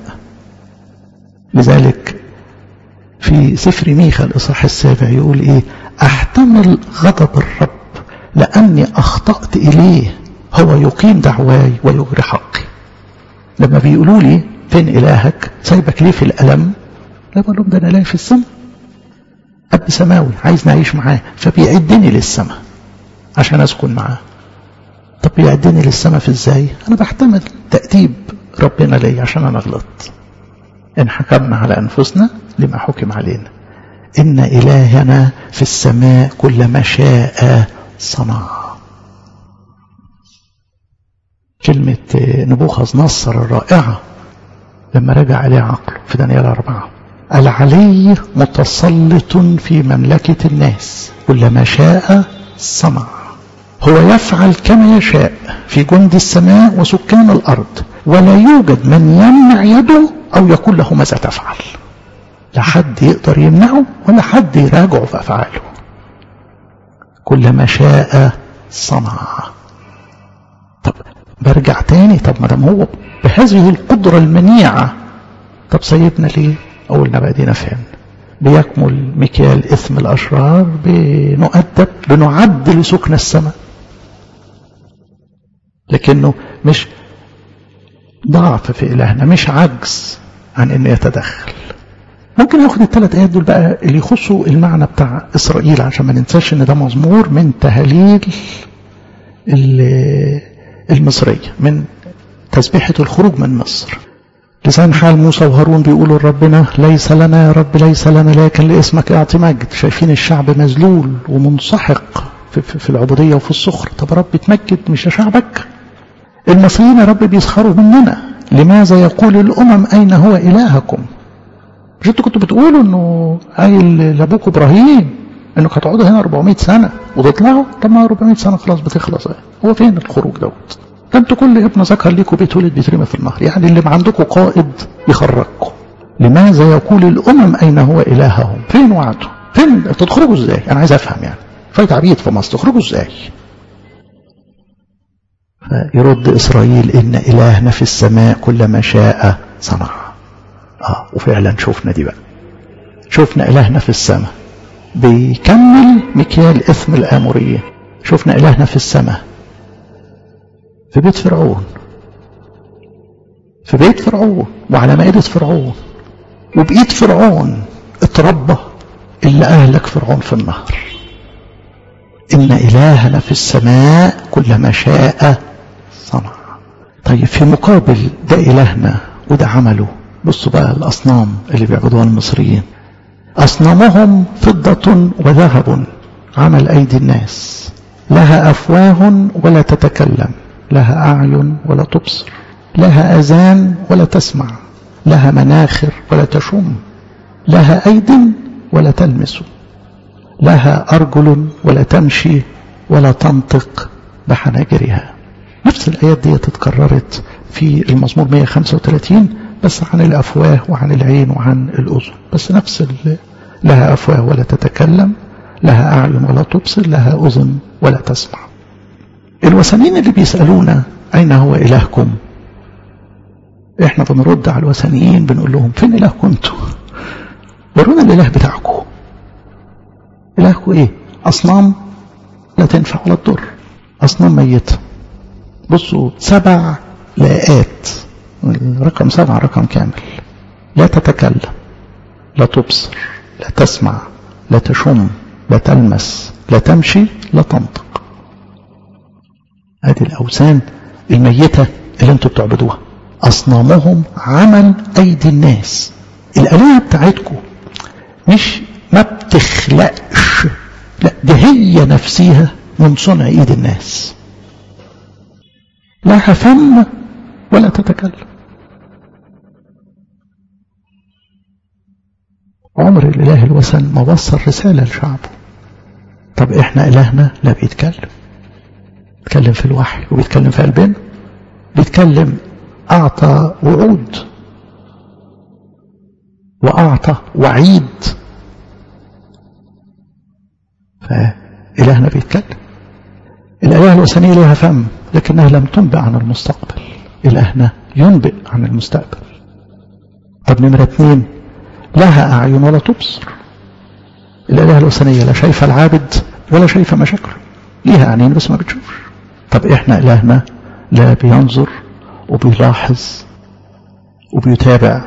لذلك في سفر ميخا الإصحاح 7 يقول إيه؟ أحتمل غضب الرب لأني أخطأت إليه، هو يقيم دعواي ويجري حقي. لما بيقولوا لي فين إلهك؟ سايبك ليه في الألم؟ لا، بقول لهم ده أنا إلهي في السماء، أب سماوي عايز نعيش معاه، فبيعدني للسماء عشان أسكن معاه. طب بيعدني للسماء في إزاي؟ أنا بحتمل تأديب ربنا لي عشان أنا غلطت. إن حكمنا على أنفسنا لما حكم علينا. إن إلهنا في السماء كل ما شاء صنع. كلمة نبوخذ نصر الرائعة لما رجع عليه عقله في دانيال 4: العلي متسلط في مملكة الناس كل ما شاء صنع. هو يفعل كما يشاء في جند السماء وسكان الأرض، ولا يوجد من يمنع يده أو يقول له ماذا تفعل. لا حد يقدر يمنعه ولا حد يراجعه في أفعاله. كل ما شاء صنع. طب برجع تاني، طب ما دام هو بهذه القدرة المنيعة، طب سيبنا ليه؟ أولنا بقى دينا فهمنا. بيكمل مكيال إثم الأشرار، بنؤدب، بنعد لسكن السماء. لكنه مش ضعف في إلهنا، مش عجز عن إنه يتدخل. ممكن ياخد الثلاث آيات دول بقى اللي يخصوا المعنى بتاع إسرائيل، عشان ما ننساش إن ده مزمور من تهاليل المصرية، من تسبيحة الخروج من مصر. لسان حال موسى وهارون بيقولوا لربنا: ليس لنا يا رب، ليس لنا، لكن لاسمك اعطي مجد. شايفين الشعب مذلول ومنسحق في العبودية وفي الصخر. طب رب تمجد مش شعبك؟ المصريين يا رب بيسخروا مننا. لماذا يقول الأمم أين هو إلهكم؟ مش انتوا كنتوا بتقولوا انه قايل لابوكم ابراهيم انك هتقعدوا هنا 400 سنة وتطلعوا؟ طب ما 400 سنة خلاص بتخلص. هو فين الخروج دوت؟ ده انتوا كل ابن ذكر ليكم بيت ولد بيترمي في النهر. يعني اللي ما عندكم قائد يخرجكم. لماذا يقول الأمم أين هو إلههم؟ فين وعده؟ فين تخرجوا ازاي؟ أنا عايز أفهم. يعني فايت عبيد في مصر تخرجوا ازاي؟ فيرد إسرائيل: إن إلهنا في السماء كل ما شاء صنع. وفعلا شوفنا دي بقى، شوفنا إلهنا في السماء بيكمل مكيال إثم الآمورية. شوفنا إلهنا في السماء في بيت فرعون، في بيت فرعون وعلى مائدة فرعون وبإيد فرعون اتربى اللي أهلك فرعون في النهر. إن إلهنا في السماء كل ما شاء صنع. طيب في مقابل ده إلهنا وده عمله. بصوا بقى الأصنام اللي بيعبدوها المصريين، أصنامهم فضة وذهب عمل أيدي الناس، لها أفواه ولا تتكلم، لها أعين ولا تبصر، لها أذان ولا تسمع، لها مناخر ولا تشم، لها أيد ولا تلمس، لها أرجل ولا تمشي ولا تنطق بحناجرها. نفس الآيات دي تتكررت في المزمور 135 بس عن الأفواه وعن العين وعن الأذن، بس نفس لها أفواه ولا تتكلم، لها أعين ولا تبصر، لها أذن ولا تسمع. الوثنيين اللي بيسألونا أين هو إلهكم، إحنا بنرد على الوثنيين بنقول لهم فين إلهكم أنتوا؟ ورونا الإله بتاعكم. إلهكم إيه؟ أصنام لا تنفع ولا تضر، أصنام ميتة. بصوا 7 لاءات، رقم 7 رقم كامل. لا تتكلم، لا تبصر، لا تسمع، لا تشم، لا تلمس، لا تمشي، لا تنطق. هذه الأوثان الميتة اللي انتوا بتعبدوها. أصنامهم عمل أيدي الناس. الآلهة بتاعتكم مش ما بتخلقش، لا ده هي نفسها من صنع ايد الناس. لها فم ولا تتكلم. عمر الإله الوثن ما وصل رسالة لشعبه. طب احنا إلهنا لا بيتكلم، بيتكلم في الوحي وبيتكلم في قلبنا، بيتكلم أعطى وعود وأعطى وعيد. فإلهنا بيتكلم. الآلهة الوثنية لها فم لكنها لم تنبئ عن المستقبل، إلهنا ينبئ عن المستقبل. طب نمرة 2 لها أعين ولا تبصر. الآلهة الوثنية لا شايفة العابد ولا شايفة مشاكله، ليها عينين بس ما بتشوفش. طب إحنا إلهنا لا بينظر وبيلاحظ وبيتابع.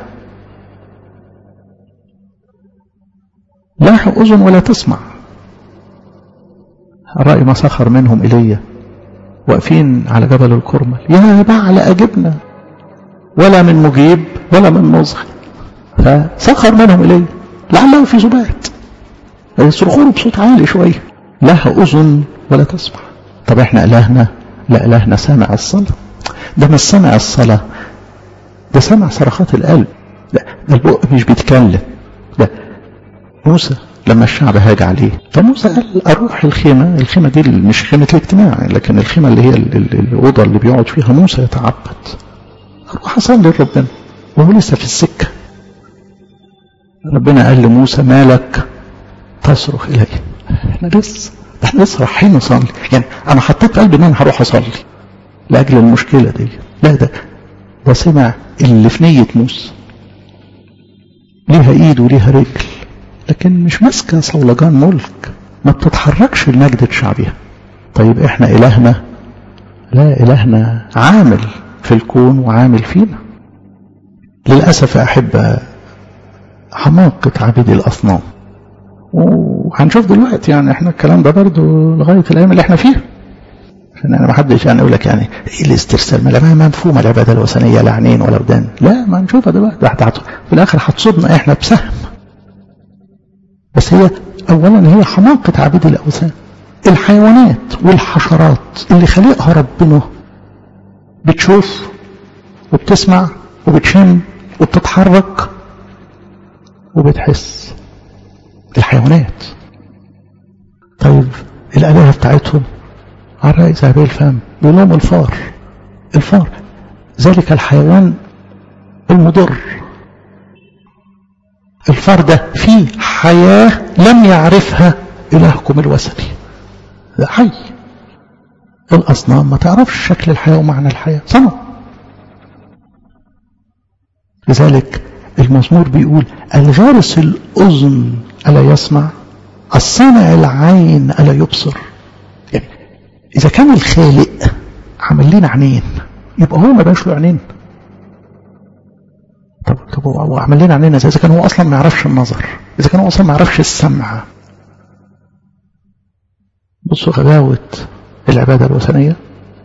لها أذن ولا تسمع. رأي ما سخر منهم إلي واقفين على جبل الكرمل، يا بعل أجبنا ولا من مجيب ولا من مصغي. فسخر منهم إلي لعله في ذبات، يصرخون بصوت عالي شوية. لها أذن ولا تسمع. طب احنا إلهنا لا، إلهنا سامع الصلاة. ده مش سامع الصلاة، ده سامع صرخات القلب. ده البق مش بيتكلم. ده موسى لما الشعب هاج عليه، فموسى قال أروح الخيمة. الخيمة دي مش خيمة الاجتماع، لكن الخيمة اللي هي الأوضة اللي بيقعد فيها موسى يتعبد. أروح أصلي لربنا وهو لسه في السكة. ربنا قال لموسى مالك تصرخ إلي؟ احنا لسه رايحين نصلي. يعني أنا حطيت في قلبي إن أنا هروح أصلي لأجل المشكلة دي. لا، ده سمع اللي في نية موسى. ليها إيد وليها رجل لكن مش ماسكة صولجان ملك، ما بتتحركش لمجد شعبها. طيب احنا إلهنا لا، إلهنا عامل في الكون وعامل فينا. للأسف أحب حماقة عبيد الأصنام. وهنشوف دلوقتي يعني احنا الكلام ده برضو لغاية الأيام اللي احنا فيها، عشان انا ما حدش يعني يقول لك يعني ايه الاسترسال، ما مفهومة العبادة الوثنية لا عينين ولا ودان. لا، ما نشوفها دلوقتي. في الآخر هتصدنا احنا بسهم. بس هي أولا هي حماقة عبيد الأوثان. الحيوانات والحشرات اللي خلقها ربنا بتشوف وبتسمع وبتشم وبتتحرك وبتحس. الحيوانات. طيب الآلهة بتاعتهم على رأي ذهبي الفم بيقول لهم الفار ذلك الحيوان المضر. الفار ده فيه حياة لم يعرفها إلهكم الوثني، ده حي. الأصنام ما تعرفش شكل الحياة ومعنى الحياة، صنم. لذلك المزمور بيقول الغارس الأذن ألا يسمع، الصانع العين ألا يبصر. يعني إذا كان الخالق عمل لنا عينين يبقى هو ما بقاش له عينين. طب وعمل لنا علينا إذا كان هو أصلا ما يعرفش النظر، إذا كان هو أصلا ما يعرفش السمع. بصوا غباوة العبادة الوثنية.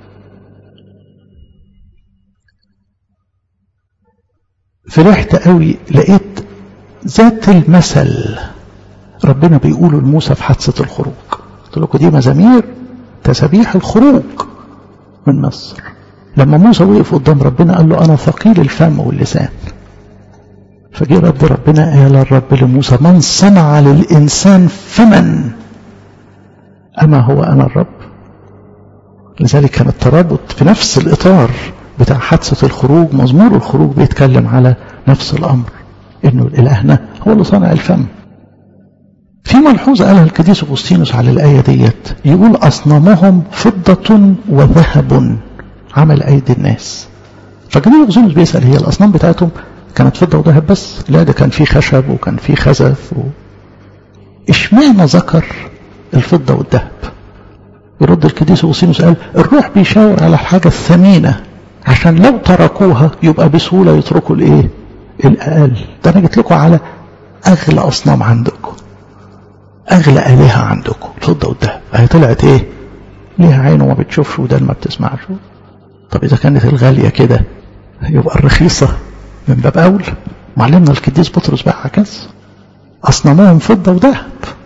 فرحت قوي لقيت ذات المثل ربنا بيقوله لموسى في حادثة الخروج. قلت لكم دي مزامير تسابيح الخروج من مصر. لما موسى وقف قدام ربنا قال له أنا ثقيل الفم واللسان، فجاء رد ربنا قال الرب لموسى من صنع للإنسان فمن أما هو أنا الرب. لذلك كان الترابط في نفس الإطار بتاع حادثة الخروج. مزمور الخروج بيتكلم على نفس الأمر، إنه الإلهنا هو اللي صنع الفم. في ملحوظة قالها القديس أغسطينوس على الآية ديت، يقول أصنامهم فضة وذهب عمل أيدي الناس. فالقديس أغسطينوس بيسأل هي الأصنام بتاعتهم كانت فضة وذهب بس؟ لا، ده كان في خشب وكان في خزف اشمعنى ذكر الفضة والذهب؟ يرد القديس أغسطينوس قال الروح بيشاور على الحاجة الثمينة عشان لو تركوها يبقى بسهولة يتركوا الايه؟ الأقل. ده أنا جيت لكم على أغلى أصنام عندكم، أغلى آلهة عندكم الفضة والذهب. هي طلعت ايه؟ ليها عين وما بتشوفش ودان ما بتسمعش. طب إذا كانت الغالية كده يبقى الرخيصة من باب أول. معلمنا القديس بطرس بقى عكس، أصنامهم فضة وذهب.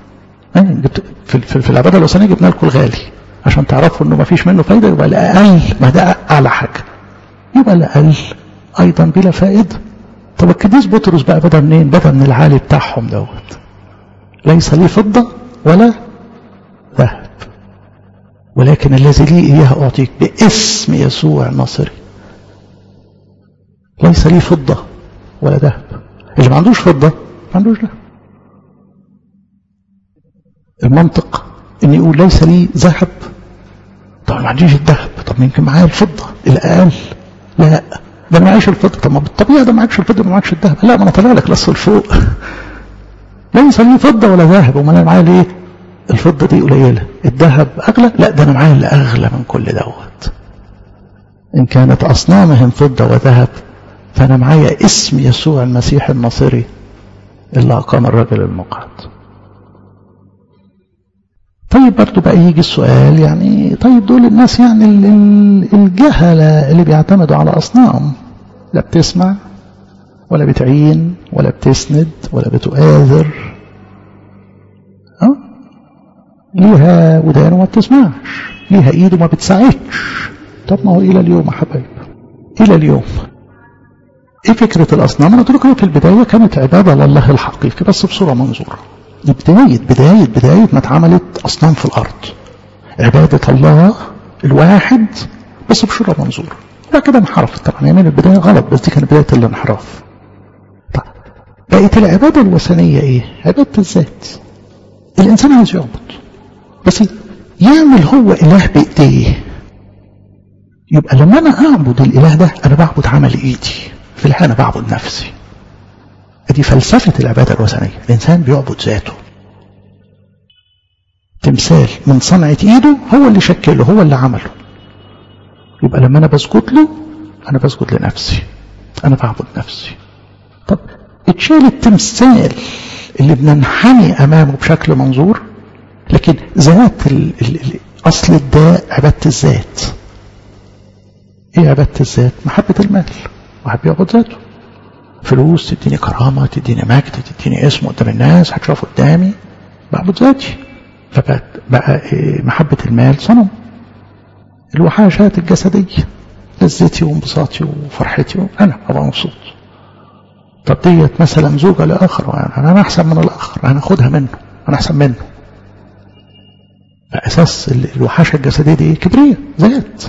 في العبادة الوثنية جبنا لكم الغالي عشان تعرفوا انه ما فيش منه فايدة، يبقى الأقل ما ده أعلى حاجة، يبقى الأقل أيضا بلا فائدة. طب القديس بطرس بقى بدأ منين؟ بدأ من العالي بتاعهم دوت، ليس لي فضة ولا ذهب ولكن الذي لي إياه أعطيك باسم يسوع الناصري. ليس لي فضة ولا ذهب. اللي ما عندوش فضة ما عندوش ذهب. المنطق ان يقول ليس لي ذهب، طب ما عنديش الذهب، طب يمكن معايا الفضة الأقل. لا، ده ما معيش الفضة. طب ما بالطبيعة ده معكش الفضة ما معكش الذهب. لا، ما انا طالع لك لص الفوق. ليس لي فضة ولا ذهب، وما انا معايا ليه؟ الفضة دي قليلة، الذهب أغلى. لا، ده انا معايا اللي أغلى من كل دوت. إن كانت أصنامهم فضة وذهب فأنا معايا اسم يسوع المسيح الناصري اللي أقام الرجل المقعد. طيب برضو بقى يجي السؤال، يعني طيب دول الناس يعني الجهلة اللي بيعتمدوا على أصنام، لا بتسمع ولا بتعين ولا بتسند ولا بتؤاذر، ليها ودان وما بتسمعش، ليها ايد وما بتساعدش. طب ما هو إلى اليوم يا حبايب، إلى اليوم. ايه فكرة الأصنام؟ أنا قلت لكم في البداية كانت عبادة لله الحقيقي بس بصورة منظورة. دي بداية ما اتعملت أصنام في الأرض، عبادة الله الواحد بس بصورة منظورة. لا كده انحرفت طبعا، يعني من البداية غلط، بس دي كانت بداية الانحراف. طيب بقيت العبادة الوثنية ايه؟ عبادة الذات. الإنسان عايز يعبد بس يعمل هو إله بإيديه. يبقى لما أنا أعبد الإله ده أنا بعبد عمل إيدي، في الحقيقة أنا بعبد نفسي. دي فلسفة العبادة الوثنية. الإنسان بيعبد ذاته، تمثال من صنعة إيده هو اللي شكله، هو اللي عمله. يبقى لما أنا بسجد له أنا بسجد لنفسي، أنا بعبد نفسي. طب اتشال التمثال اللي بننحني أمامه بشكل منظور، لكن ذات أصل الداء عبادة الذات. ايه عبادة الذات؟ محبة المال. واحد بيعبد ذاته، فلوس تديني كرامة، تديني مجد، تديني اسم قدام الناس، هتشوف قدامي، بعبد ذاتي. فبقى محبة المال صنم. الوحاشات الجسدية، لذتي وانبساطي وفرحتي، انا ابقى مبسوط. طب ديت مثلا زوجة لآخر، انا احسن من الآخر، انا اخدها منه، انا احسن منه. فأساس الوحاشة الجسدية دي كبرية، ذات،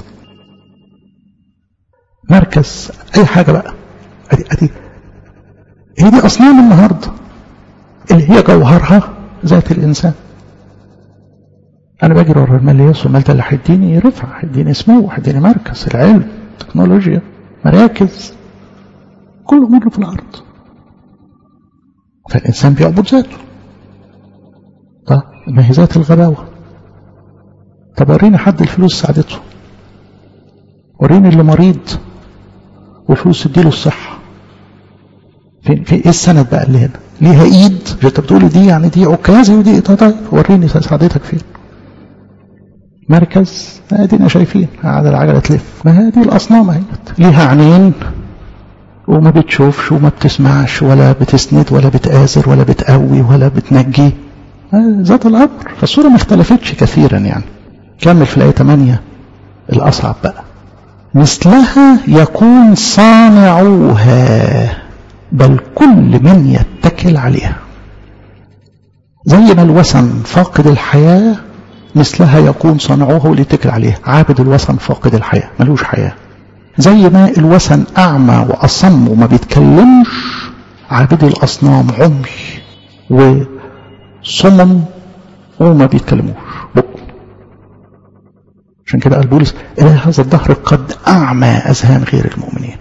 مركز، اي حاجة بقى. ادي هي دي اصنام النهاردة اللي هي جوهرها ذات الانسان. انا بجري ورا المال يسوى، المال ده اللي هيديني رفع، هيديني اسمه، هيديني مركز، العلم، التكنولوجيا، مراكز، كله موجود في الارض. فالانسان بيعبد ذاته. طب ما هي ذات الغباوة. طب وريني حد الفلوس ساعدته، وريني اللي مريض والفلوس تديله الصحة. في ايه السند بقى اللي هنا؟ ليها ايد؟ انت بتقولي دي يعني دي عكازي ودي طيب وريني سعادتك فين؟ مركز ادينا شايفين قاعده العجله تلف. ما هي دي الاصنام اهي، ليها عينين وما بتشوفش وما بتسمعش ولا بتسند ولا بتآزر ولا بتقوي ولا بتنجي، ذات الامر. فالصوره ما اختلفتش كثيرا يعني. كمل في الايه 8 الاصعب بقى. مثلها يكون صانعوها بل كل من يتكل عليها. زي ما الوثن فاقد الحياة مثلها يكون صانعوها واللي يتكل عليها. عابد الوثن فاقد الحياة ملوش حياة. زي ما الوثن أعمى وأصم وما بيتكلمش، عابد الأصنام عمي وصمم وما بيتكلموش بقوا. عشان كده قال بولس إلى هذا الدهر قد أعمى أذهان غير المؤمنين.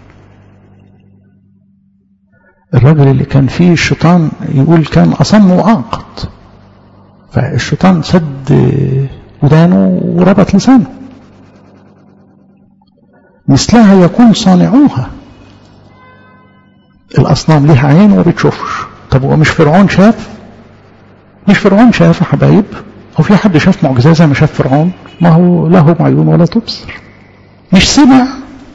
الرجل اللي كان فيه الشيطان يقول كان أصم وأعقد، فالشيطان سد ودانه وربط لسانه. مثلها يكون صانعوها. الأصنام لها عين وما بتشوفش. طب هو مش فرعون شاف؟ مش فرعون شاف يا حبايب؟ هو في حد شاف معجزة زي ما شاف فرعون؟ ما هو له عيون ولا تبصر. مش سمع؟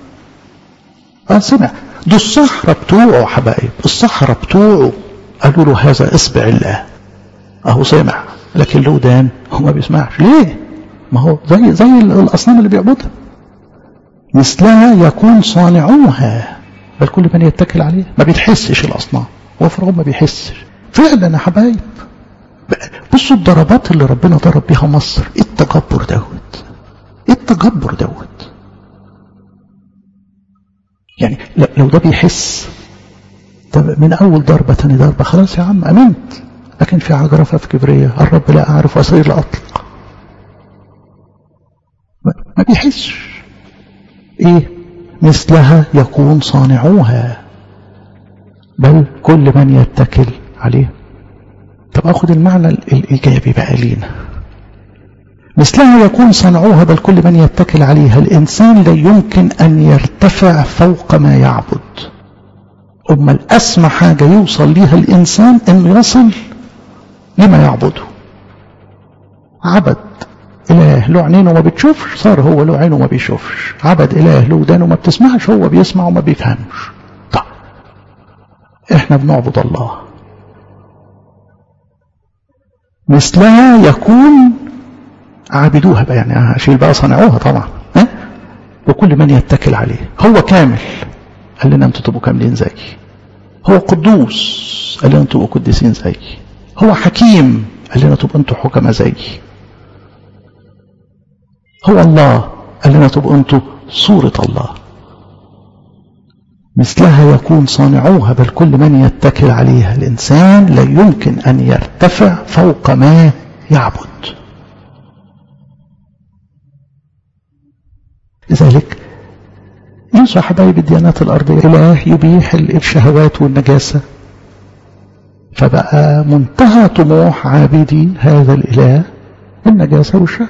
سمع. دول الصحراء بتوعه حبايب، الصحراء بتوعه قالوا له هذا اصبع الله، اهو سمع لكن له ودان هو ما بيسمعش. ليه؟ ما هو زي الاصنام اللي بيعبدها. مثلها يكون صانعوها بل كل من يتكل عليه. ما بيتحسش الاصنام، هو فرعون ما بيحسش فعلا يا حبايب. بصوا الضربات اللي ربنا ضرب بيها مصر، ايه التجبر دوت، ايه التجبر دوت. يعني لو ده بيحس ده من اول ضربه ثاني ضربه خلاص يا عم امنت. لكن في عجرفه في كبريه الرب لا اعرف اسير لاطلق، ما بيحسش. ايه؟ مثلها يكون صانعوها بل كل من يتكل عليه. طب اخد المعنى الايجابي بقى لينا. مثلها يكون صنعوها بل كل من يتكل عليها. الإنسان لا يمكن أن يرتفع فوق ما يعبد. أما الأسمى حاجة يوصل ليها الإنسان أنه يصل لما يعبده. عبد إله له عينين وما بتشوفش، صار هو له عين وما بيشوفش. عبد إله له ودان وما بتسمعش، هو بيسمع وما بيفهمش. طب إحنا بنعبد الله. مثلها يكون عابدوها بقى، يعني اشيل بقى صنعوها طبعا. وكل من يتكل عليه. هو كامل قال لنا انتوا تبقوا كاملين زيي. هو قدوس قال لنا انتوا تبقوا قديسين زيي. هو حكيم قال لنا تبقوا انتوا حكماء زيي. هو الله قال لنا تبقوا انتوا صورة الله. مثلها يكون صانعوها بل كل من يتكل عليها. الإنسان لا يمكن أن يرتفع فوق ما يعبد. لذلك ينسوا حبايب الديانات الأرضية إله يبيح الشهوات والنجاسة، فبقى منتهى طموح عابدي هذا الإله النجاسة والشهوة.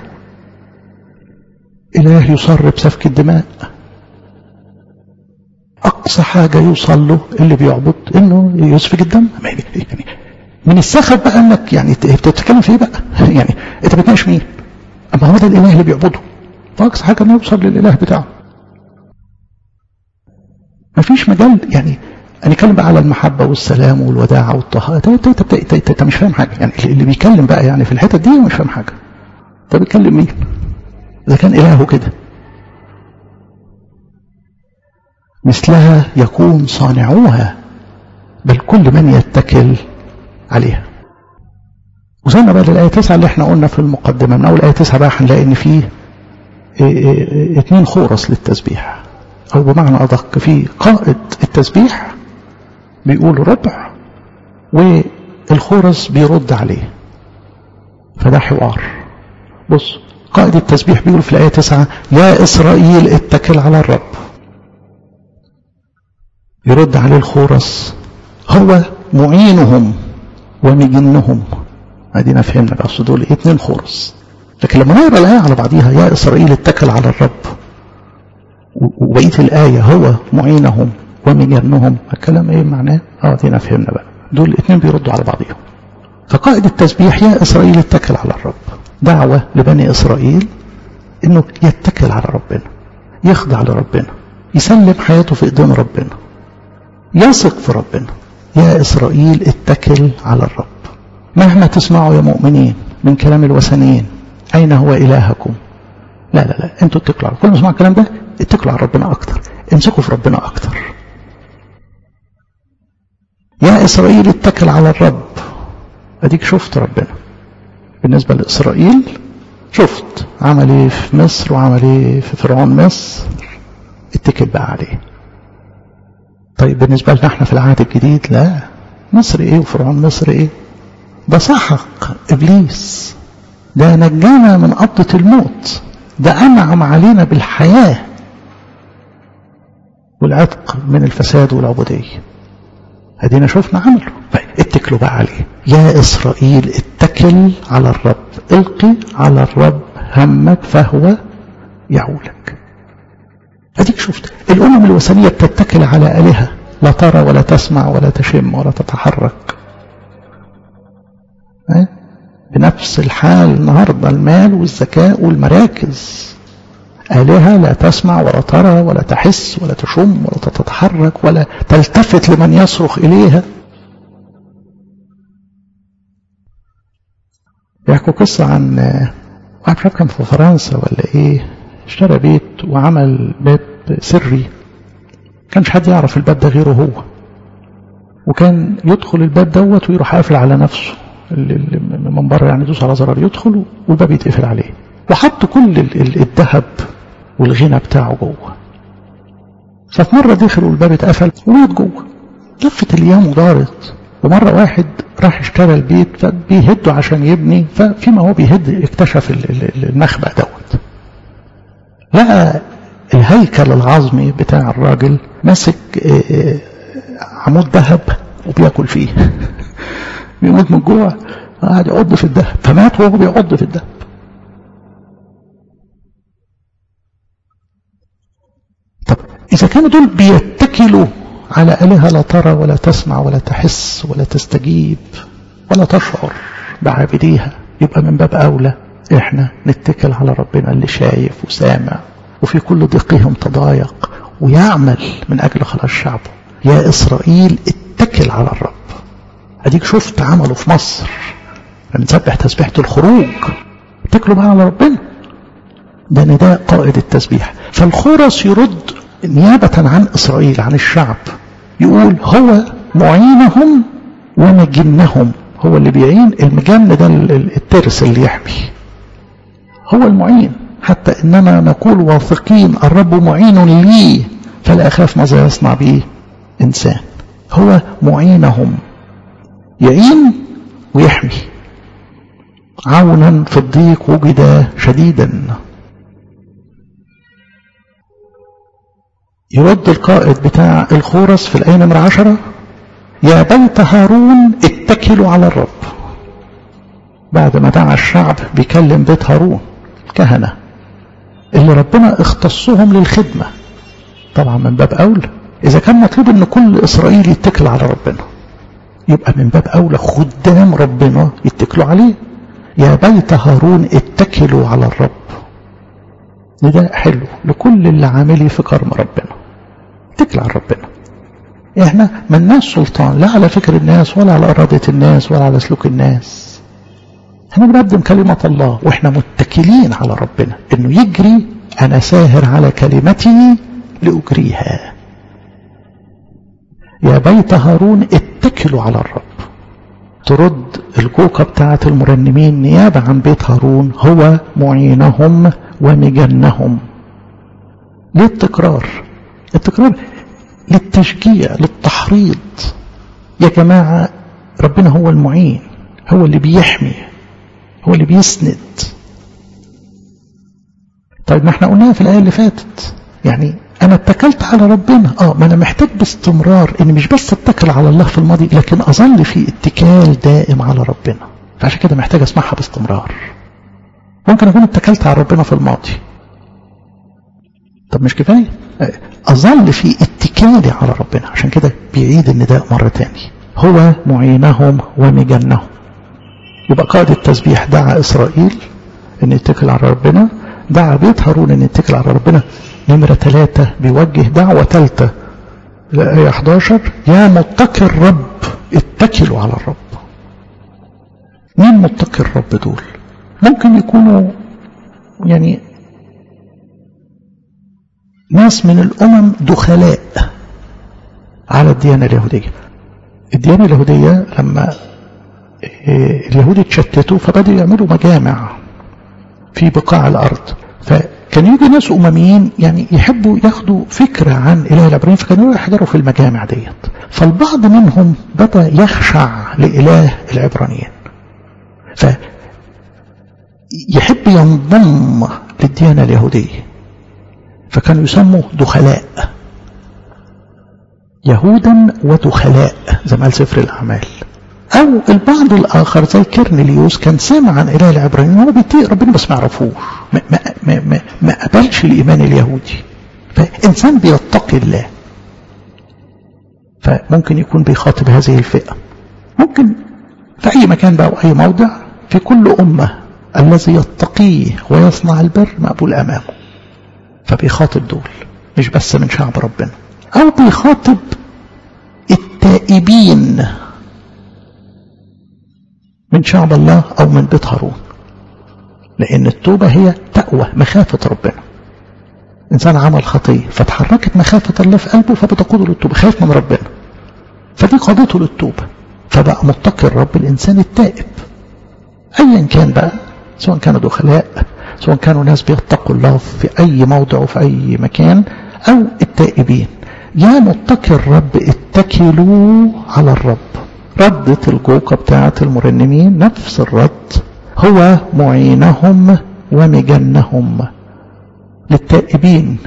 إله يصر بسفك الدماء، أقصى حاجة يوصل له اللي بيعبد إنه يسفك الدم. يعني من السخف بقى إنك يعني بتتكلم في إيه بقى؟ يعني أنت بتناقش مين؟ أما هو ده الإله اللي بيعبده، فأقصى حاجة إنه يوصل للإله بتاعه. مفيش مجال يعني أنا أتكلم بقى على المحبة والسلام والوداعة والطهارة. أنت مش فاهم حاجة. يعني اللي بيتكلم بقى يعني في الحتة دي مش فاهم حاجة. أنت بيتكلم مين؟ إذا كان إلهه كده. مثلها يكون صانعوها بل كل من يتكل عليها. وصلنا بقى للآية 9 اللي احنا قلنا في المقدمة. من أول آية 9 بقى هنلاقي إن فيه 2 خورس للتسبيح، أو بمعنى أدق في قائد التسبيح بيقول ربع والخورس بيرد عليه، فده حوار. بص قائد التسبيح بيقول في الآية 9 يا إسرائيل اتكل على الرب. يرد عليه الخورس هو معينهم ومجنهم. ادينا فهمنا بقى دول 2 خورس. لكن لما نقرا الايه على بعضيها يا اسرائيل اتكل على الرب وبقيه الايه هو معينهم ومجنهم، الكلام ايه معناه؟ دينا فهمنا بقى، دول الاثنين بيردوا على بعضهم. فقائد التسبيح يا إسرائيل اتكل على الرب، دعوة لبني إسرائيل إنه يتكل على ربنا، يخضع لربنا، يسلم حياته في إيدين ربنا، يثق في ربنا. يا إسرائيل اتكل على الرب. مهما تسمعوا يا مؤمنين من كلام الوثنيين أين هو إلهكم، لا لا لا، انتوا اتكلوا على، كل ما تسمعوا الكلام ده اتكلوا على ربنا أكتر، امسكوا في ربنا أكتر. يا إسرائيل اتكل على الرب. أديك شفت ربنا بالنسبة لإسرائيل، شفت عمل ايه في مصر وعمل ايه في فرعون مصر، اتكل بقى عليه. طيب بالنسبة لنا احنا في العهد الجديد، لا، مصر ايه وفرعون مصر ايه؟ ده سحق إبليس، ده نجانا من قبضة الموت، ده أنعم علينا بالحياة والعتق من الفساد والعبودية. هدينا شوفنا عمله. اتكلوا بقى عليه. يا إسرائيل اتكل على الرب، القي على الرب همك فهو يعولك. اديك شفت الأمم الوثنية بتتكل على آلهة لا ترى ولا تسمع ولا تشم ولا تتحرك. بنفس الحال النهاردة المال والذكاء والمراكز، آلهة لا تسمع ولا ترى ولا تحس ولا تشم ولا تتحرك ولا تلتفت لمن يصرخ إليها. يحكوا قصة عن واحد شاب كان في فرنسا ولا ايه، اشترى بيت وعمل باب سري، كانش حد يعرف الباب ده غيره هو، وكان يدخل الباب دوت ويروح قافل على نفسه من بره، يعني يدوس على زرار يدخل والباب يتقفل عليه، وحط كل الذهب والغنى بتاعه جوه. ففي مرة دخل والباب اتقفل ومات جوه. لفت الايام ودارت، ومرة واحد راح اشترى البيت فبيهده عشان يبني، ففيما هو بيهد اكتشف المخبأ دوت، لقى الهيكل العظمي بتاع الراجل ماسك عمود ذهب وبياكل فيه بيموت من جوع، قاعد يعض في الذهب، فمات وهو بيعض في الذهب. طب إذا كانوا دول بيتكلوا على آلهة لا ترى ولا تسمع ولا تحس ولا تستجيب ولا تشعر بعابديها، يبقى من باب أولى إحنا نتكل على ربنا اللي شايف وسامع وفي كل ضيقهم تضايق ويعمل من أجل خلاص شعبه. يا إسرائيل اتكل على الرب. أديك شفت عمله في مصر نسبح تسبيحة الخروج، اتكلوا بقى على ربنا. ده نداء قائد التسبيح. فالخورس يرد نيابة عن إسرائيل، عن الشعب، يقول هو معينهم ومجنهم. هو اللي بيعين، المجن ده الترس اللي يحمي، هو المعين. حتى إننا نقول واثقين الرب معين لي فلا أخاف ماذا يصنع به إنسان. هو معينهم، يعين ويحمي. عونا في الضيق وجد شديدا. يرد القائد بتاع الخورس في الآية نمرة 10: يا بيت هارون اتكلوا على الرب. بعد ما دعا الشعب بيكلم بيت هارون الكهنة اللي ربنا اختصهم للخدمة. طبعا من باب أولى إذا كان مطلوب أن كل إسرائيل يتكل على ربنا، يبقى من باب أولى خدام ربنا يتكلوا عليه. يا بيت هارون اتكلوا على الرب. نداء حلو لكل اللي عاملي في كرم ربنا، اتكل على ربنا. احنا ملناش سلطان لا على فكر الناس ولا على إرادة الناس ولا على سلوك الناس. احنا بنقدم كلمة الله واحنا متكلين على ربنا انه يجري. انا ساهر على كلمتي لأجريها. يا بيت هارون اتكلوا على الرب. ترد الكوكة بتاعة المرنمين نيابة عن بيت هارون: هو معينهم ومجنهم. ليه التكرار؟ التكرار للتشجيع، للتحريض. يا جماعة ربنا هو المعين، هو اللي بيحمي، هو اللي بيسند. طيب ما احنا قلناها في الآية اللي فاتت، يعني أنا اتكلت على ربنا. ما أنا محتاج باستمرار إن مش بس اتكل على الله في الماضي، لكن أظل في اتكال دائم على ربنا. فعشان كده محتاج أسمعها باستمرار. ممكن أكون اتكلت على ربنا في الماضي، طب مش كفاية؟ أظل في اتكالي على ربنا. عشان كده بيعيد النداء مرة تاني، هو معينهم ومجنهم. يبقى قائد التسبيح دعا إسرائيل أن يتكل على ربنا، دعا بيت هارون أن يتكل على ربنا. نمرة 3 بيوجه دعوة 3 آية 11، يا متقي الرب اتكلوا على الرب. مين متقي الرب دول؟ ممكن يكونوا يعني ناس من الأمم دخلاء على الديانة اليهودية. الديانة اليهودية لما اليهود اتشتتوا فبدأوا يعملوا مجامع في بقاع الأرض، فكان يجي ناس أمميين يعني يحبوا ياخدوا فكرة عن إله العبرانيين، فكانوا يحضروا في المجامع ديت. فالبعض منهم بدأ يخشع لإله العبرانيين، فيحب ينضم للديانة اليهودية، فكانوا يسموا دخلاء، يهودا ودخلاء زي ما قال سفر الأعمال. أو البعض الآخر زي كيرنيليوس كان سامع عن إله العبرانيين، هو بيطيق ربنا بس ما يعرفوش، ما قبلش الإيمان اليهودي، فإنسان بيتقي الله. فممكن يكون بيخاطب هذه الفئة. ممكن في أي مكان بقى وأي موضع، في كل أمة الذي يتقيه ويصنع البر مقبول أمامه، فبيخاطب دول مش بس من شعب ربنا. أو بيخاطب التائبين من شعب الله أو من بيت هارون، لأن التوبة هي تقوى مخافة ربنا. إنسان عمل خطية فتحركت مخافة الله في قلبه فبتقوده للتوبة، خايف من ربنا، فدي قادته للتوبة، فبقى متقي الرب الإنسان التائب. أيا كان بقى، سواء كانوا دخلاء، سواء كانوا ناس بيتقوا الله في أي موضع وفي أي مكان، أو التائبين. يا متقي الرب اتكلوا على الرب. ردت الجوقة بتاعة المرنمين نفس الرد، هو معينهم ومجنهم للتائبين.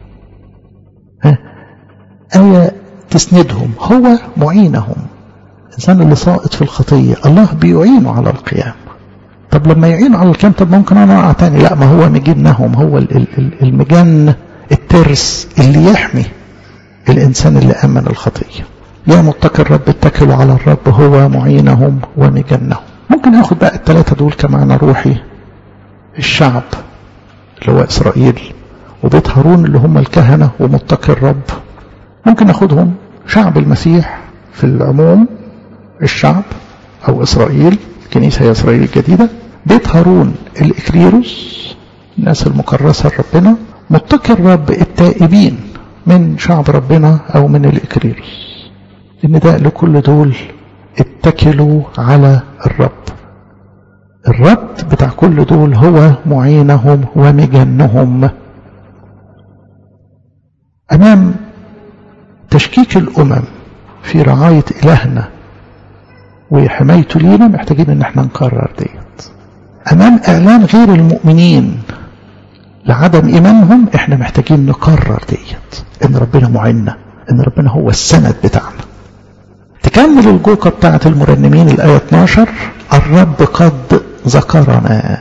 آية تسندهم، هو معينهم. الإنسان اللي ساقط في الخطية الله بيعينه على القيام. طب لما يعينه على القيام، طب ممكن أنا أقع تاني؟ لا، ما هو مجنهم، هو المجن الترس اللي يحمي الإنسان اللي أمن الخطية. يا متقي الرب اتكلوا على الرب، هو معينهم ومجنهم. ممكن ناخد بقى الثلاثة دول كمعنى روحي، الشعب اللي هو إسرائيل، وبيت هارون اللي هم الكهنة ومتقي الرب. ممكن ناخدهم شعب المسيح في العموم، الشعب أو إسرائيل، الكنيسة هي إسرائيل الجديدة. بيت هارون الإكليروس، الناس المكرسة لربنا. متقي الرب التائبين من شعب ربنا أو من الإكليروس. النداء لكل دول اتكلوا على الرب. الرب بتاع كل دول هو معينهم ومجنهم. أمام تشكيك الأمم في رعاية إلهنا وحمايته لينا، محتاجين ان احنا نكرر ديت. أمام إعلان غير المؤمنين لعدم إيمانهم، احنا محتاجين نكرر ديت، ان ربنا معيننا، ان ربنا هو السند بتاعنا. تكمل الجوقة بتاعت المرنمين الآية 12، الرب قد ذكرنا.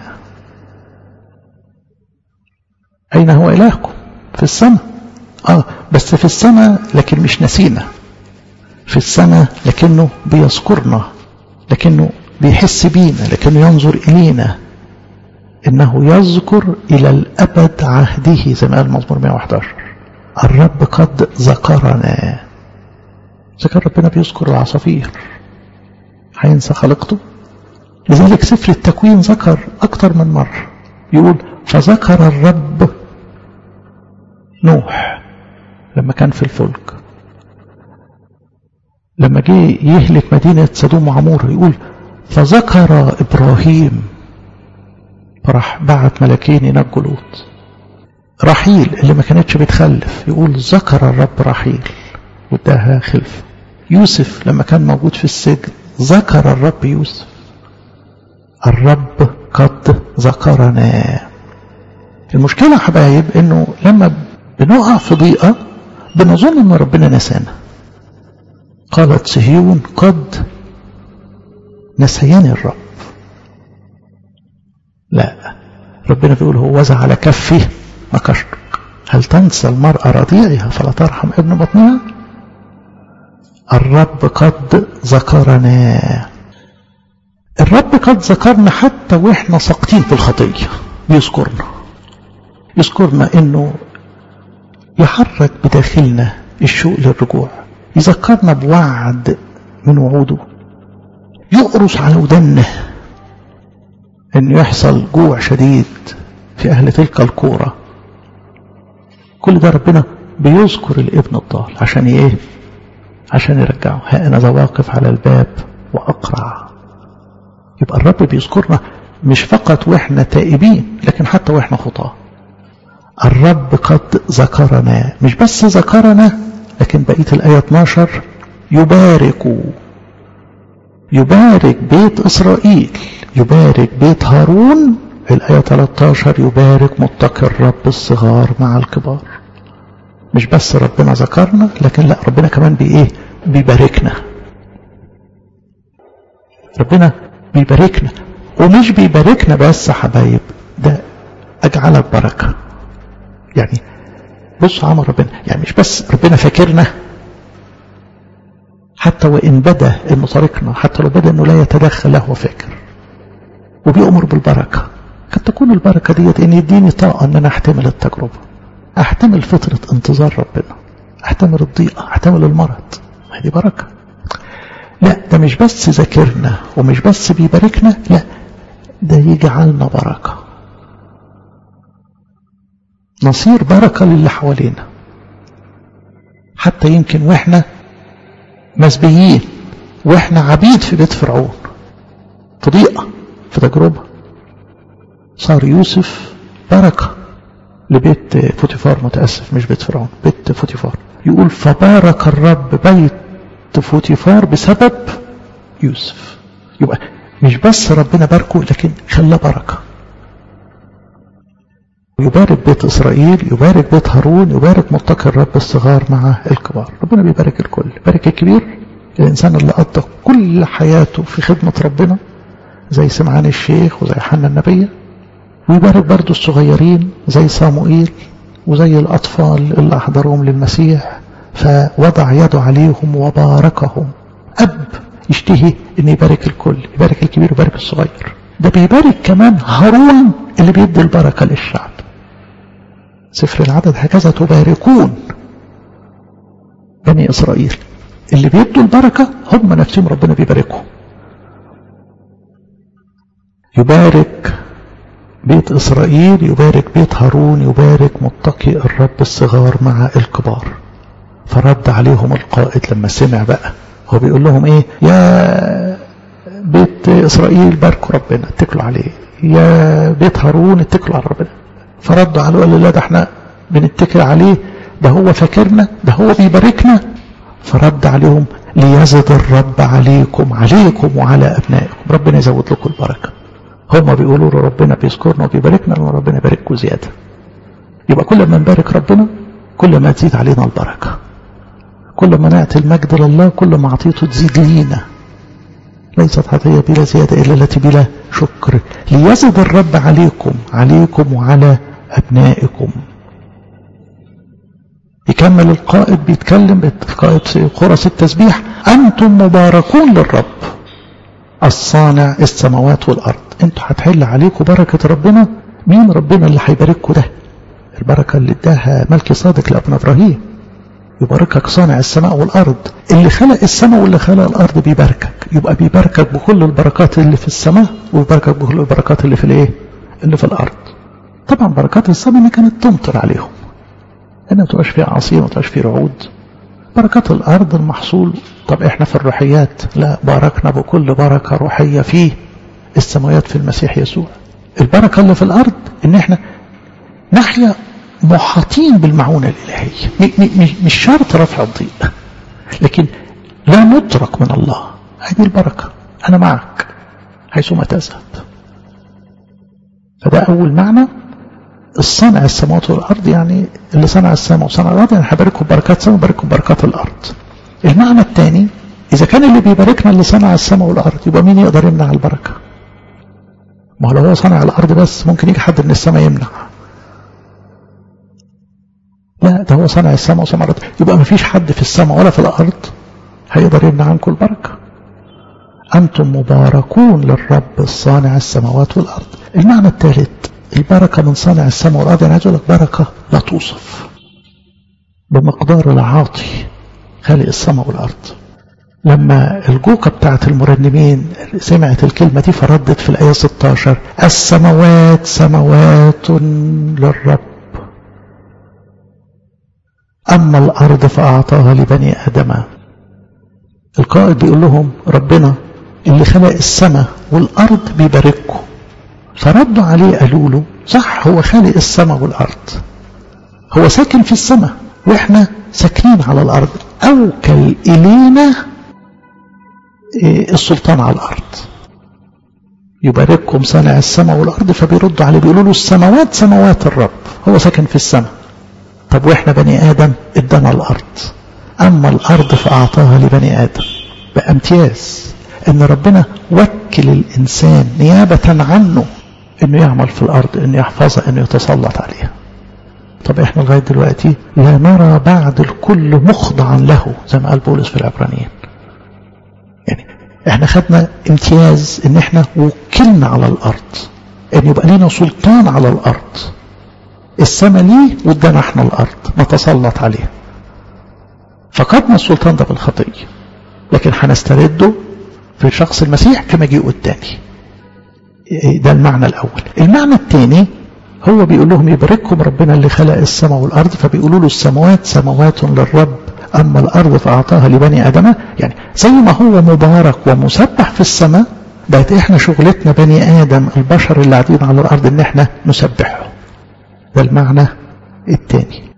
أين هو إلهكم؟ في السماء. بس في السماء لكن مش نسينا، في السماء لكنه بيذكرنا، لكنه بيحس بينا، لكنه ينظر إلينا، إنه يذكر إلى الأبد عهده زي ما قال مزمور 111. الرب قد ذكرنا. ذكر ربنا بيذكر العصافير، هينسى خلقته؟ لذلك سفر التكوين ذكر أكتر من مرة، يقول فذكر الرب نوح لما كان في الفلك، لما جه يهلك مدينة سدوم وعمورة يقول فذكر إبراهيم، فراح بعت ملكين ينجوا لوط. رحيل اللي ما كانتش بتخلف يقول ذكر الرب رحيل واداها خلفة. يوسف لما كان موجود في السجن ذكر الرب يوسف. الرب قد ذكرنا. المشكلة يا حبايب انه لما بنقع في ضيقة بنظن ان ربنا نسانا. قالت صهيون قد نسياني الرب. لا، ربنا بيقول هو وزع على كفه مكشتك. هل تنسى المرأة رضيعها فلا ترحم ابن بطنها؟ الرب قد ذكرنا. الرب قد ذكرنا حتى واحنا ساقطين في الخطية، يذكرنا انه يحرك بداخلنا الشوق للرجوع، يذكرنا بوعد من وعوده، يقرص على ودنه انه يحصل جوع شديد في اهل تلك القرى. كل ده ربنا بيذكر الابن الضال عشان ايه؟ عشان يرجعه. ها انا ذا واقف على الباب واقرع. يبقى الرب بيذكرنا مش فقط واحنا تائبين، لكن حتى واحنا خطاه. الرب قد ذكرنا، مش بس ذكرنا، لكن بقية الآية 12 يبارك بيت إسرائيل، يبارك بيت هارون. الآية 13 يبارك متقي الرب الصغار مع الكبار. مش بس ربنا ذكرنا، لكن لا، ربنا كمان بيباركنا. ربنا بيباركنا، ومش بيباركنا بس حبايب، ده أجعلك بركة. يعني بص عمر ربنا، يعني مش بس ربنا فاكرنا، حتى وإن بدا إنه طريقنا، حتى لو بدا إنه لا يتدخل، له فاكر وبيأمر بالبركة. قد تكون البركة ديت إن يديني طاقة إن أنا أحتمل التجربة، أحتمل فترة انتظار ربنا، أحتمل الضيقة، أحتمل المرض. هذه بركة. لا، ده مش بس ذاكرنا ومش بس بيباركنا، لا، ده يجعلنا بركة، نصير بركة للي حوالينا. حتى يمكن واحنا مسبيين، واحنا عبيد في بيت فرعون، في ضيقة، في تجربة، صار يوسف بركة لبيت فوتيفار. متأسف، مش بيت فرعون، بيت فوتيفار. يقول فبارك الرب بيت فوتيفار بسبب يوسف. يبقى مش بس ربنا باركه، لكن خلاه بركة. يبارك بيت إسرائيل، يبارك بيت هارون، يبارك متقي الرب الصغار مع الكبار. ربنا بيبارك الكل. بارك الكبير، الإنسان اللي قضى كل حياته في خدمة ربنا زي سمعان الشيخ وزي حنا النبية. ويبارك برضو الصغيرين زي صاموئيل وزي الأطفال اللي أحضرهم للمسيح فوضع يده عليهم وباركهم. أب يشتهي أن يبارك الكل، يبارك الكبير ويبارك الصغير. ده بيبارك كمان هارون اللي بيدي البركة للشعب. سفر العدد هكذا تباركون بني إسرائيل. اللي بيدوا البركة هم نفسهم ربنا بيباركهم. يبارك بيت إسرائيل، يبارك بيت هارون، يبارك متقي الرب الصغار مع الكبار. فرد عليهم القائد لما سمع بقى، هو بيقول لهم ايه؟ يا بيت إسرائيل باركوا ربنا، اتكلوا عليه. يا بيت هارون اتكلوا على ربنا. فردوا عليه وقالوا لا، ده احنا بنتكل عليه، ده هو فاكرنا، ده هو بيباركنا. فرد عليهم ليزد الرب عليكم وعلى أبنائكم. ربنا يزود لكم البركة. هم بيقولوا له ربنا بيذكرنا وبيباركنا، وربنا يبارككم زيادة. يبقى كل ما نبارك ربنا كل ما تزيد علينا البركة، كل ما نعطي المجد لله كل ما عطيته تزيد لينا. ليست عطية بلا زيادة إلا التي بلا شكر. ليزد الرب عليكم وعلى أبنائكم. يكمل القائد بيتكلم، قائد خرس التسبيح: أنتم مباركون للرب الصانع السماوات والأرض. انتوا هتحل عليكم بركة ربنا. مين ربنا اللي هيبارككم؟ ده البركة اللي اداها ملكي صادق لابن إبراهيم. يباركك صانع السماء والأرض، اللي خلق السماء واللي خلق الأرض بيباركك. يبقى بيباركك بكل البركات اللي في السماء، ويباركك بكل البركات اللي في الايه؟ اللي في الأرض. طبعا بركات السماء اللي كانت تمطر عليهم، انها ما تبقاش فيها عصير، ما تبقاش فيها رعود. بركات الأرض المحصول. طب احنا في الروحيات لا، باركنا بكل بركة روحية في السماوات في المسيح يسوع. البركة اللي في الأرض ان احنا نحيا محاطين بالمعونة الإلهية. مش شرط رفع الضيق، لكن لا نترك من الله. هذه البركة، أنا معك حيثما تذهب. فده أول معنى. الصنع السماوات والأرض، يعني اللي صنع السماء وصنع الأرض، يعني هباركه ببركات السماء وباركه ببركات الأرض. المعنى الثاني: إذا كان اللي بيباركنا اللي صنع السماء والأرض، يبقى مين يقدر يمنع البركة؟ ما هو لو هو صنع الأرض بس، ممكن يجي حد من السماء يمنع. لا، ده هو صنع السماء وصنع الأرض. يبقى ما فيش حد في السماء ولا في الأرض هيقدر يمنع عنكم البركة. أنتم مباركون للرب الصانع السماوات والأرض. المعنى الثالث، البركة من صانع السماء والأرض. أنا عايز أقول لك بركة لا توصف بمقدار العاطي خالق السماء والأرض. لما الجوقة بتاعت المرنمين سمعت الكلمة دي فردت في الآية 16: السماوات سماوات للرب، أما الأرض فأعطاها لبني آدم. القائد بيقول لهم ربنا اللي خلق السماء والأرض بيبارككم. فردوا عليه قالوا له صح، هو خالق السماء والأرض، هو ساكن في السماء وإحنا ساكنين على الأرض، أوكل إلينا السلطان على الأرض، يبارككم صانع السماء والأرض. فبيردوا عليه بيقولوا له السماوات سماوات الرب، هو ساكن في السماء، طب وإحنا بني آدم ادانا الأرض، أما الأرض فأعطاها لبني آدم. بقى امتياز إن ربنا وكل الإنسان نيابة عنه إنه يعمل في الأرض، إنه يحفظها، إنه يتسلط عليها. طب إحنا لغاية دلوقتي لا نرى بعد الكل مخضعا له زي ما قال بولس في العبرانيين. يعني إحنا خدنا امتياز إن إحنا وكلنا على الأرض، إن يبقى لنا سلطان على الأرض. السماء ليه وادانا إحنا الأرض نتسلط عليها. فقدنا السلطان ده بالخطية، لكن هنسترده في شخص المسيح في مجيئه الثاني. ده المعنى الأول. المعنى الثاني هو بيقول لهم يبارككم ربنا اللي خلق السماء والأرض. فبيقولوا له السماوات سماوات للرب، أما الأرض فأعطاها لبني آدم. يعني زي ما هو مبارك ومسبح في السماء، بقت إحنا شغلتنا بني آدم البشر اللي قاعدين على الأرض إن إحنا نسبحه. ده المعنى الثاني.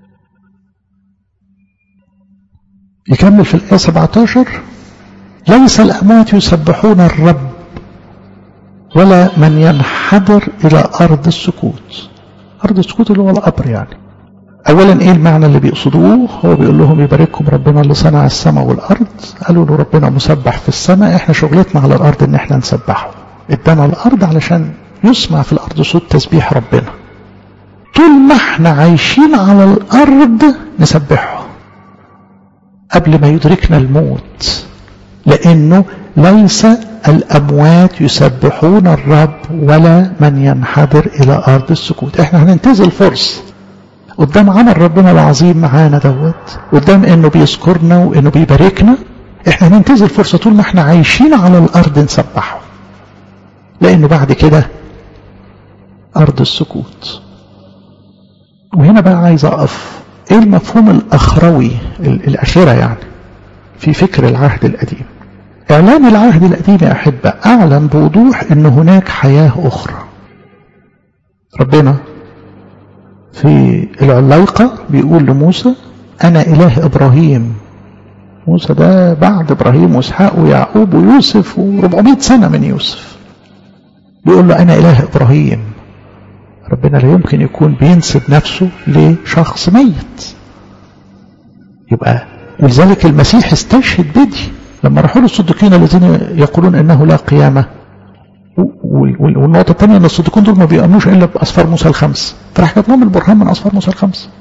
يكمل في الآية 17: ليس الأموات يسبحون الرب ولا من ينحدر إلى أرض السكوت. أرض السكوت اللي هو القبر يعني. أولا إيه المعنى اللي بيقصدوه؟ هو بيقول لهم يبارككم ربنا اللي صنع السماء والأرض. قالوا له ربنا مسبح في السماء، إحنا شغلتنا على الأرض إن إحنا نسبحه. ادانا الأرض علشان يسمع في الأرض صوت تسبيح ربنا. طول ما إحنا عايشين على الأرض نسبحه قبل ما يدركنا الموت، لأنه ليس الأموات يسبحون الرب ولا من ينحدر إلى أرض السكوت. إحنا هننتظر فرصة قدام عمل ربنا العظيم معانا دوت، قدام إنه بيذكرنا وإنه بيباركنا. إحنا هننتظر فرصة طول ما إحنا عايشين على الأرض نسبحه، لأنه بعد كده أرض السكوت. وهنا بقى عايز أقف. إيه المفهوم الأخروي الأخيرة يعني في فكر العهد القديم؟ إعلان العهد القديم يا أحبة أعلن بوضوح أن هناك حياة أخرى. ربنا في العلايقة بيقول لموسى أنا إله إبراهيم. موسى ده بعد إبراهيم وإسحاق ويعقوب ويوسف و400 سنة من يوسف. بيقول له أنا إله إبراهيم. ربنا لا يمكن يكون بينسب نفسه لشخص ميت. يبقى ولذلك المسيح استشهد بدي لما راحوا له الصديقين الذين يقولون انه لا قيامه. والنقطه الثانيه ان الصديقين دول ما بيامنوش الا باصفار موسى الخمس، فراح جاب لهم البرهان من اصفار موسى الخمس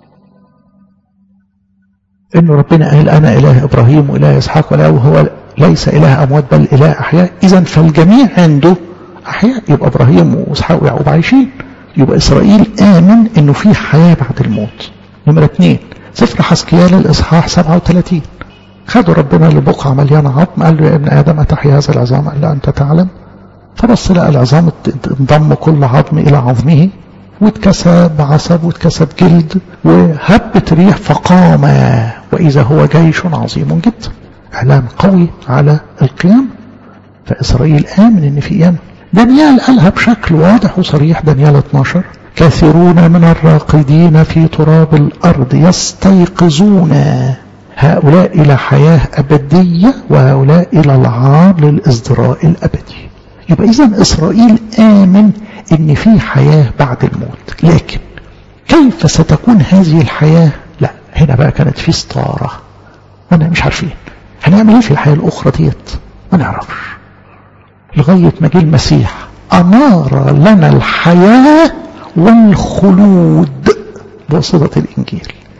انه ربنا قال انا اله ابراهيم واله اسحاق وهو ليس اله اموات بل اله احياء. اذا فالجميع عنده احياء، يبقى ابراهيم واسحاق ويعقوب عايشين، يبقى اسرائيل امن انه في حياه بعد الموت. نمره 2 سفر حزقيال الاصحاح 37 خدوا ربنا لبقعة مليانة عظم، قال له يا ابن آدم أتحيا هذا العظام؟ قال له أنت تعلم. فبص لقى العظام انضم كل عظم إلى عظمه، واتكسب عصب واتكسب جلد، وهبت ريح فقام وإذا هو جيش عظيم جدا. إعلان قوي على القيام. فإسرائيل آمن إن في قيامة. دانيال قالها بشكل واضح وصريح. دانيال 12 كثيرون من الراقدين في تراب الأرض يستيقظون، هؤلاء إلى حياة أبدية وهؤلاء إلى العار للإزدراء الأبدي. يبقى إذن إسرائيل آمن إن في حياة بعد الموت، لكن كيف ستكون هذه الحياة؟ لا، هنا بقى كانت في استعارة. أنا مش عارفين هنعمل إيه في الحياة الأخرى ديت، ما نعرفش لغاية ما جه المسيح أنار لنا الحياة والخلود بواسطة الإنجيل.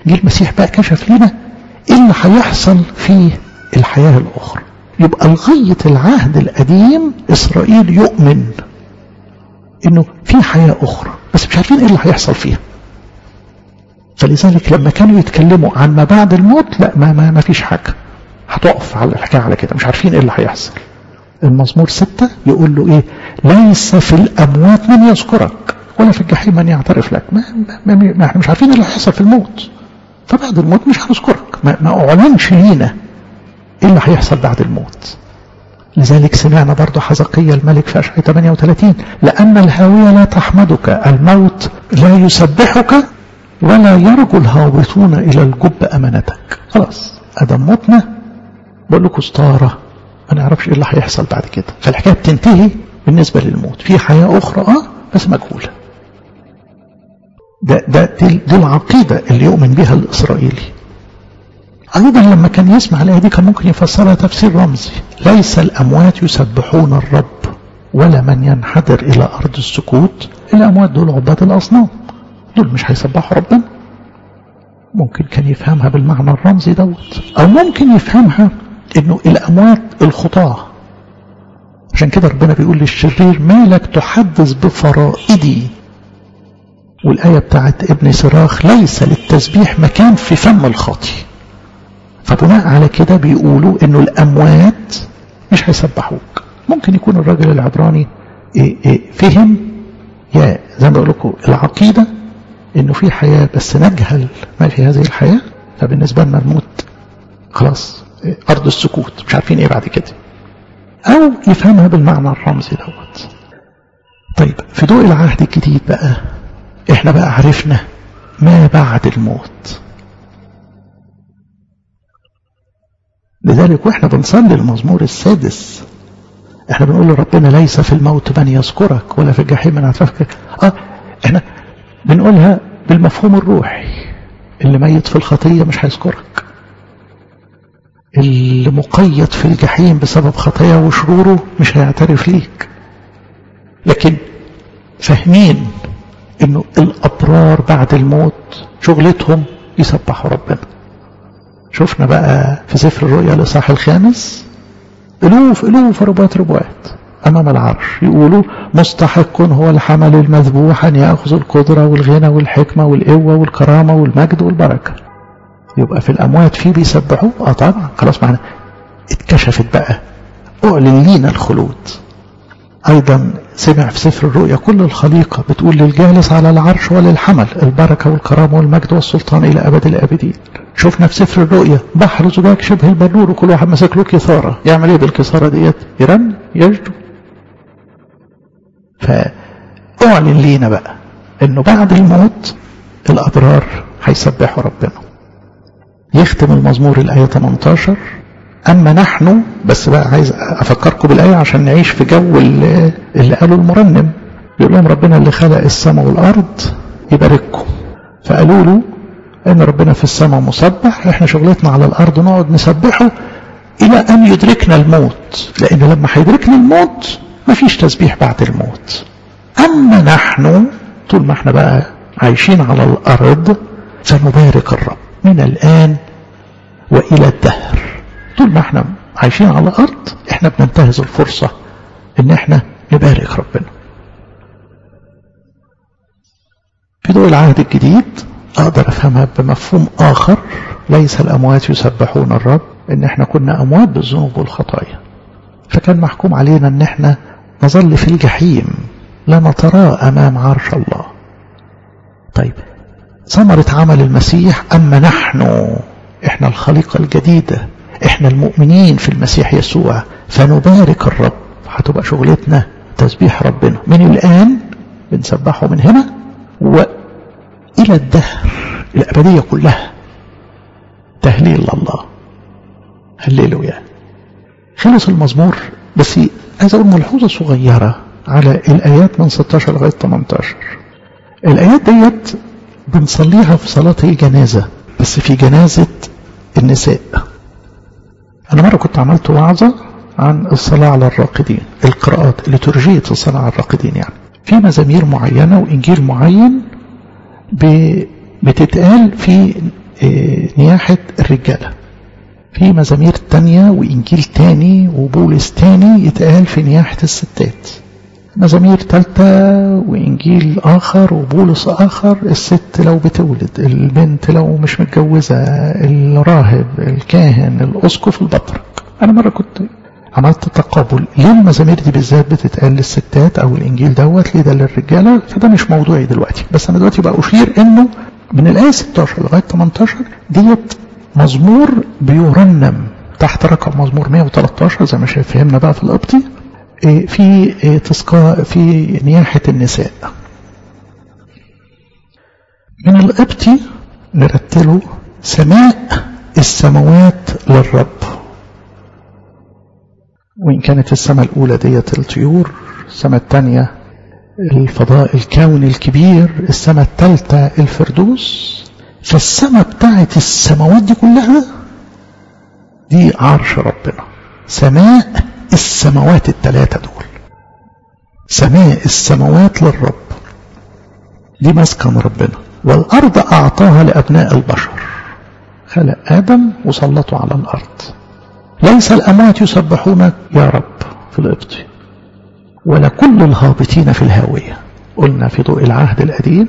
جه المسيح بقى كشف لنا ايه اللي هيحصل في الحياة الأخرى. يبقى لغاية العهد القديم إسرائيل يؤمن إنه في حياة أخرى، بس مش عارفين إيه اللي هيحصل فيها. فلذلك لما كانوا يتكلموا عن ما بعد الموت، لا ما فيش حاجة، هتقف على الحكاية على كده، مش عارفين إيه اللي هيحصل. المزمور 6 يقول له إيه؟ ليس في الأموات من يذكرك ولا في الجحيم من يعترف لك. ما احنا مش عارفين إيه اللي هيحصل في الموت، فبعد الموت مش هنذكرك. ما أعلنش لينا إيه اللي هيحصل بعد الموت. لذلك سمعنا برضو حزقيا الملك في أشعياء 38 لأن الهاوية لا تحمدك، الموت لا يسبحك، ولا يرجو الهابطون إلى الجب أمانتك. خلاص أدم موتنا، بقول لكم ستارة، ما نعرفش إيه اللي هيحصل بعد كده. فالحكاية بتنتهي بالنسبة للموت، في حياة أخرى بس مجهولة. دي العقيدة اللي يؤمن بها الإسرائيلي. أيضا لما كان يسمع الآية دي كان ممكن يفسرها تفسير رمزي. ليس الأموات يسبحون الرب ولا من ينحدر إلى أرض السكوت. الأموات دول عباد الأصنام، دول مش هيسبحوا ربنا. ممكن كان يفهمها بالمعنى الرمزي دوت، أو ممكن يفهمها إنه الأموات الخطاة. عشان كده ربنا بيقول للشرير ما لك تحدث بفرائدي. والآية بتاعت ابن سراخ ليس للتسبيح مكان في فم الخاطي. فبناء على كده بيقولوا إنه الأموات مش هيسبحوك. ممكن يكون الراجل العبراني فهم يا زي ما بقول لكم العقيدة إنه في حياة بس نجهل ما في هذه الحياة، فبالنسبة لنا الموت خلاص أرض السكوت، مش عارفين إيه بعد كده. أو يفهمها بالمعنى الرمزي دوت. طيب في ضوء العهد الجديد بقى إحنا بقى عرفنا ما بعد الموت. لذلك وإحنا بنصلي المزمور 6 إحنا بنقول لربنا ليس في الموت من يذكرك ولا في الجحيم من يعترفك. إحنا بنقولها بالمفهوم الروحي. اللي ميت في الخطية مش هيذكرك، اللي مقيد في الجحيم بسبب خطاياه وشروره مش هيعترف ليك. لكن فاهمين انه الابرار بعد الموت شغلتهم يسبحوا ربنا. شفنا بقى في سفر الرؤيا الاصحاح 5 الوف ربوات امام العرش يقولوا مستحق هو الحمل المذبوح ان ياخذ القدره والغنى والحكمه والقوه والكرامه والمجد والبركه. يبقى في الأموات فيه بيسبحوه؟ طبعا خلاص معنا اتكشفت بقى، أعلن لينا الخلود. أيضا سمع في سفر الرؤيا كل الخليقة بتقول للجالس على العرش وللحمل البركة والكرامة والمجد والسلطان إلى أبد الآبدين. شفنا في سفر الرؤيا بحر زجاج شبه البرور وكل واحد مسك له كثارة، يعمل ايه بالكثارة ديت؟ يرن يجدو. فأعلن لينا بقى إنه بعد الموت الأبرار هيسبحوا ربنا. يختم المزمور الآية 18 أما نحن، بس بقى عايز أفكركم بالآية عشان نعيش في جو اللي قالوا المرنم. بيقول لهم ربنا اللي خلق السماء والأرض يبارككم. فقالوا له إن ربنا في السماء مسبح، إحنا شغلتنا على الأرض نقعد نسبحه إلى أن يدركنا الموت، لأن لما هيدركنا الموت مفيش تسبيح بعد الموت. أما نحن طول ما إحنا بقى عايشين على الأرض فنبارك الرب من الآن وإلى الدهر. طول ما احنا عايشين على الأرض احنا بننتهز الفرصة ان احنا نبارك ربنا. في ضوء العهد الجديد اقدر افهمها بمفهوم اخر. ليس الاموات يسبحون الرب، ان احنا كنا اموات بالذنوب والخطايا، فكان محكوم علينا ان احنا نظل في الجحيم لا نتراءى امام عرش الله. طيب ثمرة عمل المسيح أما نحن، إحنا الخليقة الجديدة، إحنا المؤمنين في المسيح يسوع، فنبارك الرب. هتبقى شغلتنا تسبيح ربنا من الآن، بنسبحه من هنا وإلى الدهر الأبدية كلها. تهليل الله، هللويا. خلص المزمور، بس عايز أقول ملحوظة صغيرة على الآيات من 16 لغاية 18. الآيات ديت بنصليها في صلاة الجنازة، بس في جنازة النساء. أنا مرة كنت عملت وعظة عن الصلاة على الراقدين، القراءات لترجية الصلاة على الراقدين. يعني في مزامير معينة وإنجيل معين بتتقال في نياحة الرجالة. في مزامير تانية وإنجيل تاني وبولس تاني يتقال في نياحة الستات. مزامير تالتة وإنجيل آخر وبولس آخر، الست لو بتولد، البنت لو مش متجوزة، الراهب، الكاهن، الأسقف، البطرك. أنا مرة كنت عملت تقابل ليه المزامير دي بالذات بتتقال للستات أو الإنجيل دوت ليه ده للرجالة، فده مش موضوعي دلوقتي. بس أنا دلوقتي بقى أشير إنه من الآية 16 لغاية 18 ديت مزمور بيرنم تحت رقم مزمور 113 زي ما فهمنا بقى في القبطي، في تسقى في نياحة النساء. من القبطي نرتله سماء السماوات للرب. وإن كانت السماء الأولى ديت الطيور، السماء الثانية الفضاء الكوني الكبير، السماء الثالثة الفردوس، فالسماء بتاعت السماوات دي كلها دي عرش ربنا. سماء السماوات الثلاثة دول، سماء السماوات للرب دي مسكن ربنا. والأرض أعطاها لأبناء البشر، خلق آدم وسلطوا على الأرض. ليس الأموات يسبحون يا رب في القبطي، ولا كل الهابطين في الهاوية. قلنا في ضوء العهد القديم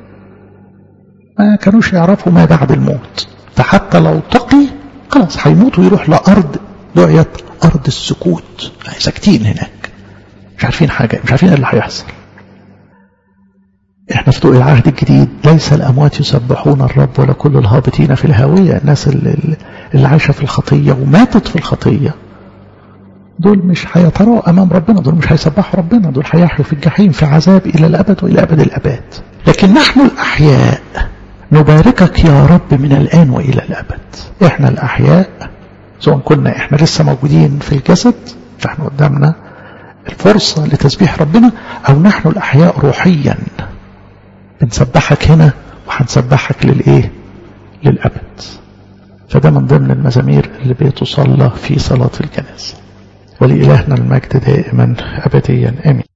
ما كانوش يعرفوا ما بعد الموت، فحتى لو تقي خلاص هيموت ويروح لأرض دعيت أرض السكوت، ساكتين هناك مش عارفين حاجة، مش عارفين اللي هيحصل. احنا في ضوء العهد الجديد ليس الأموات يسبحون الرب ولا كل الهابطين في الهاوية. الناس اللي عايشة في الخطية وماتت في الخطية دول مش هيتراءوا أمام ربنا، دول مش هيسبحوا ربنا، دول هيحيوا في الجحيم في عذاب إلى الأبد وإلى أبد الأبد. لكن نحن الأحياء نباركك يا رب من الآن وإلى الأبد. احنا الأحياء سواء كنا احنا لسه موجودين في الجسد فاحنا قدامنا الفرصة لتسبيح ربنا، أو نحن الأحياء روحيا بنسبحك هنا وهنسبحك للإيه؟ للأبد. فده من ضمن المزامير اللي بتصلى في صلاة الجنازة. ولإلهنا المجد دائما أبديا آمين.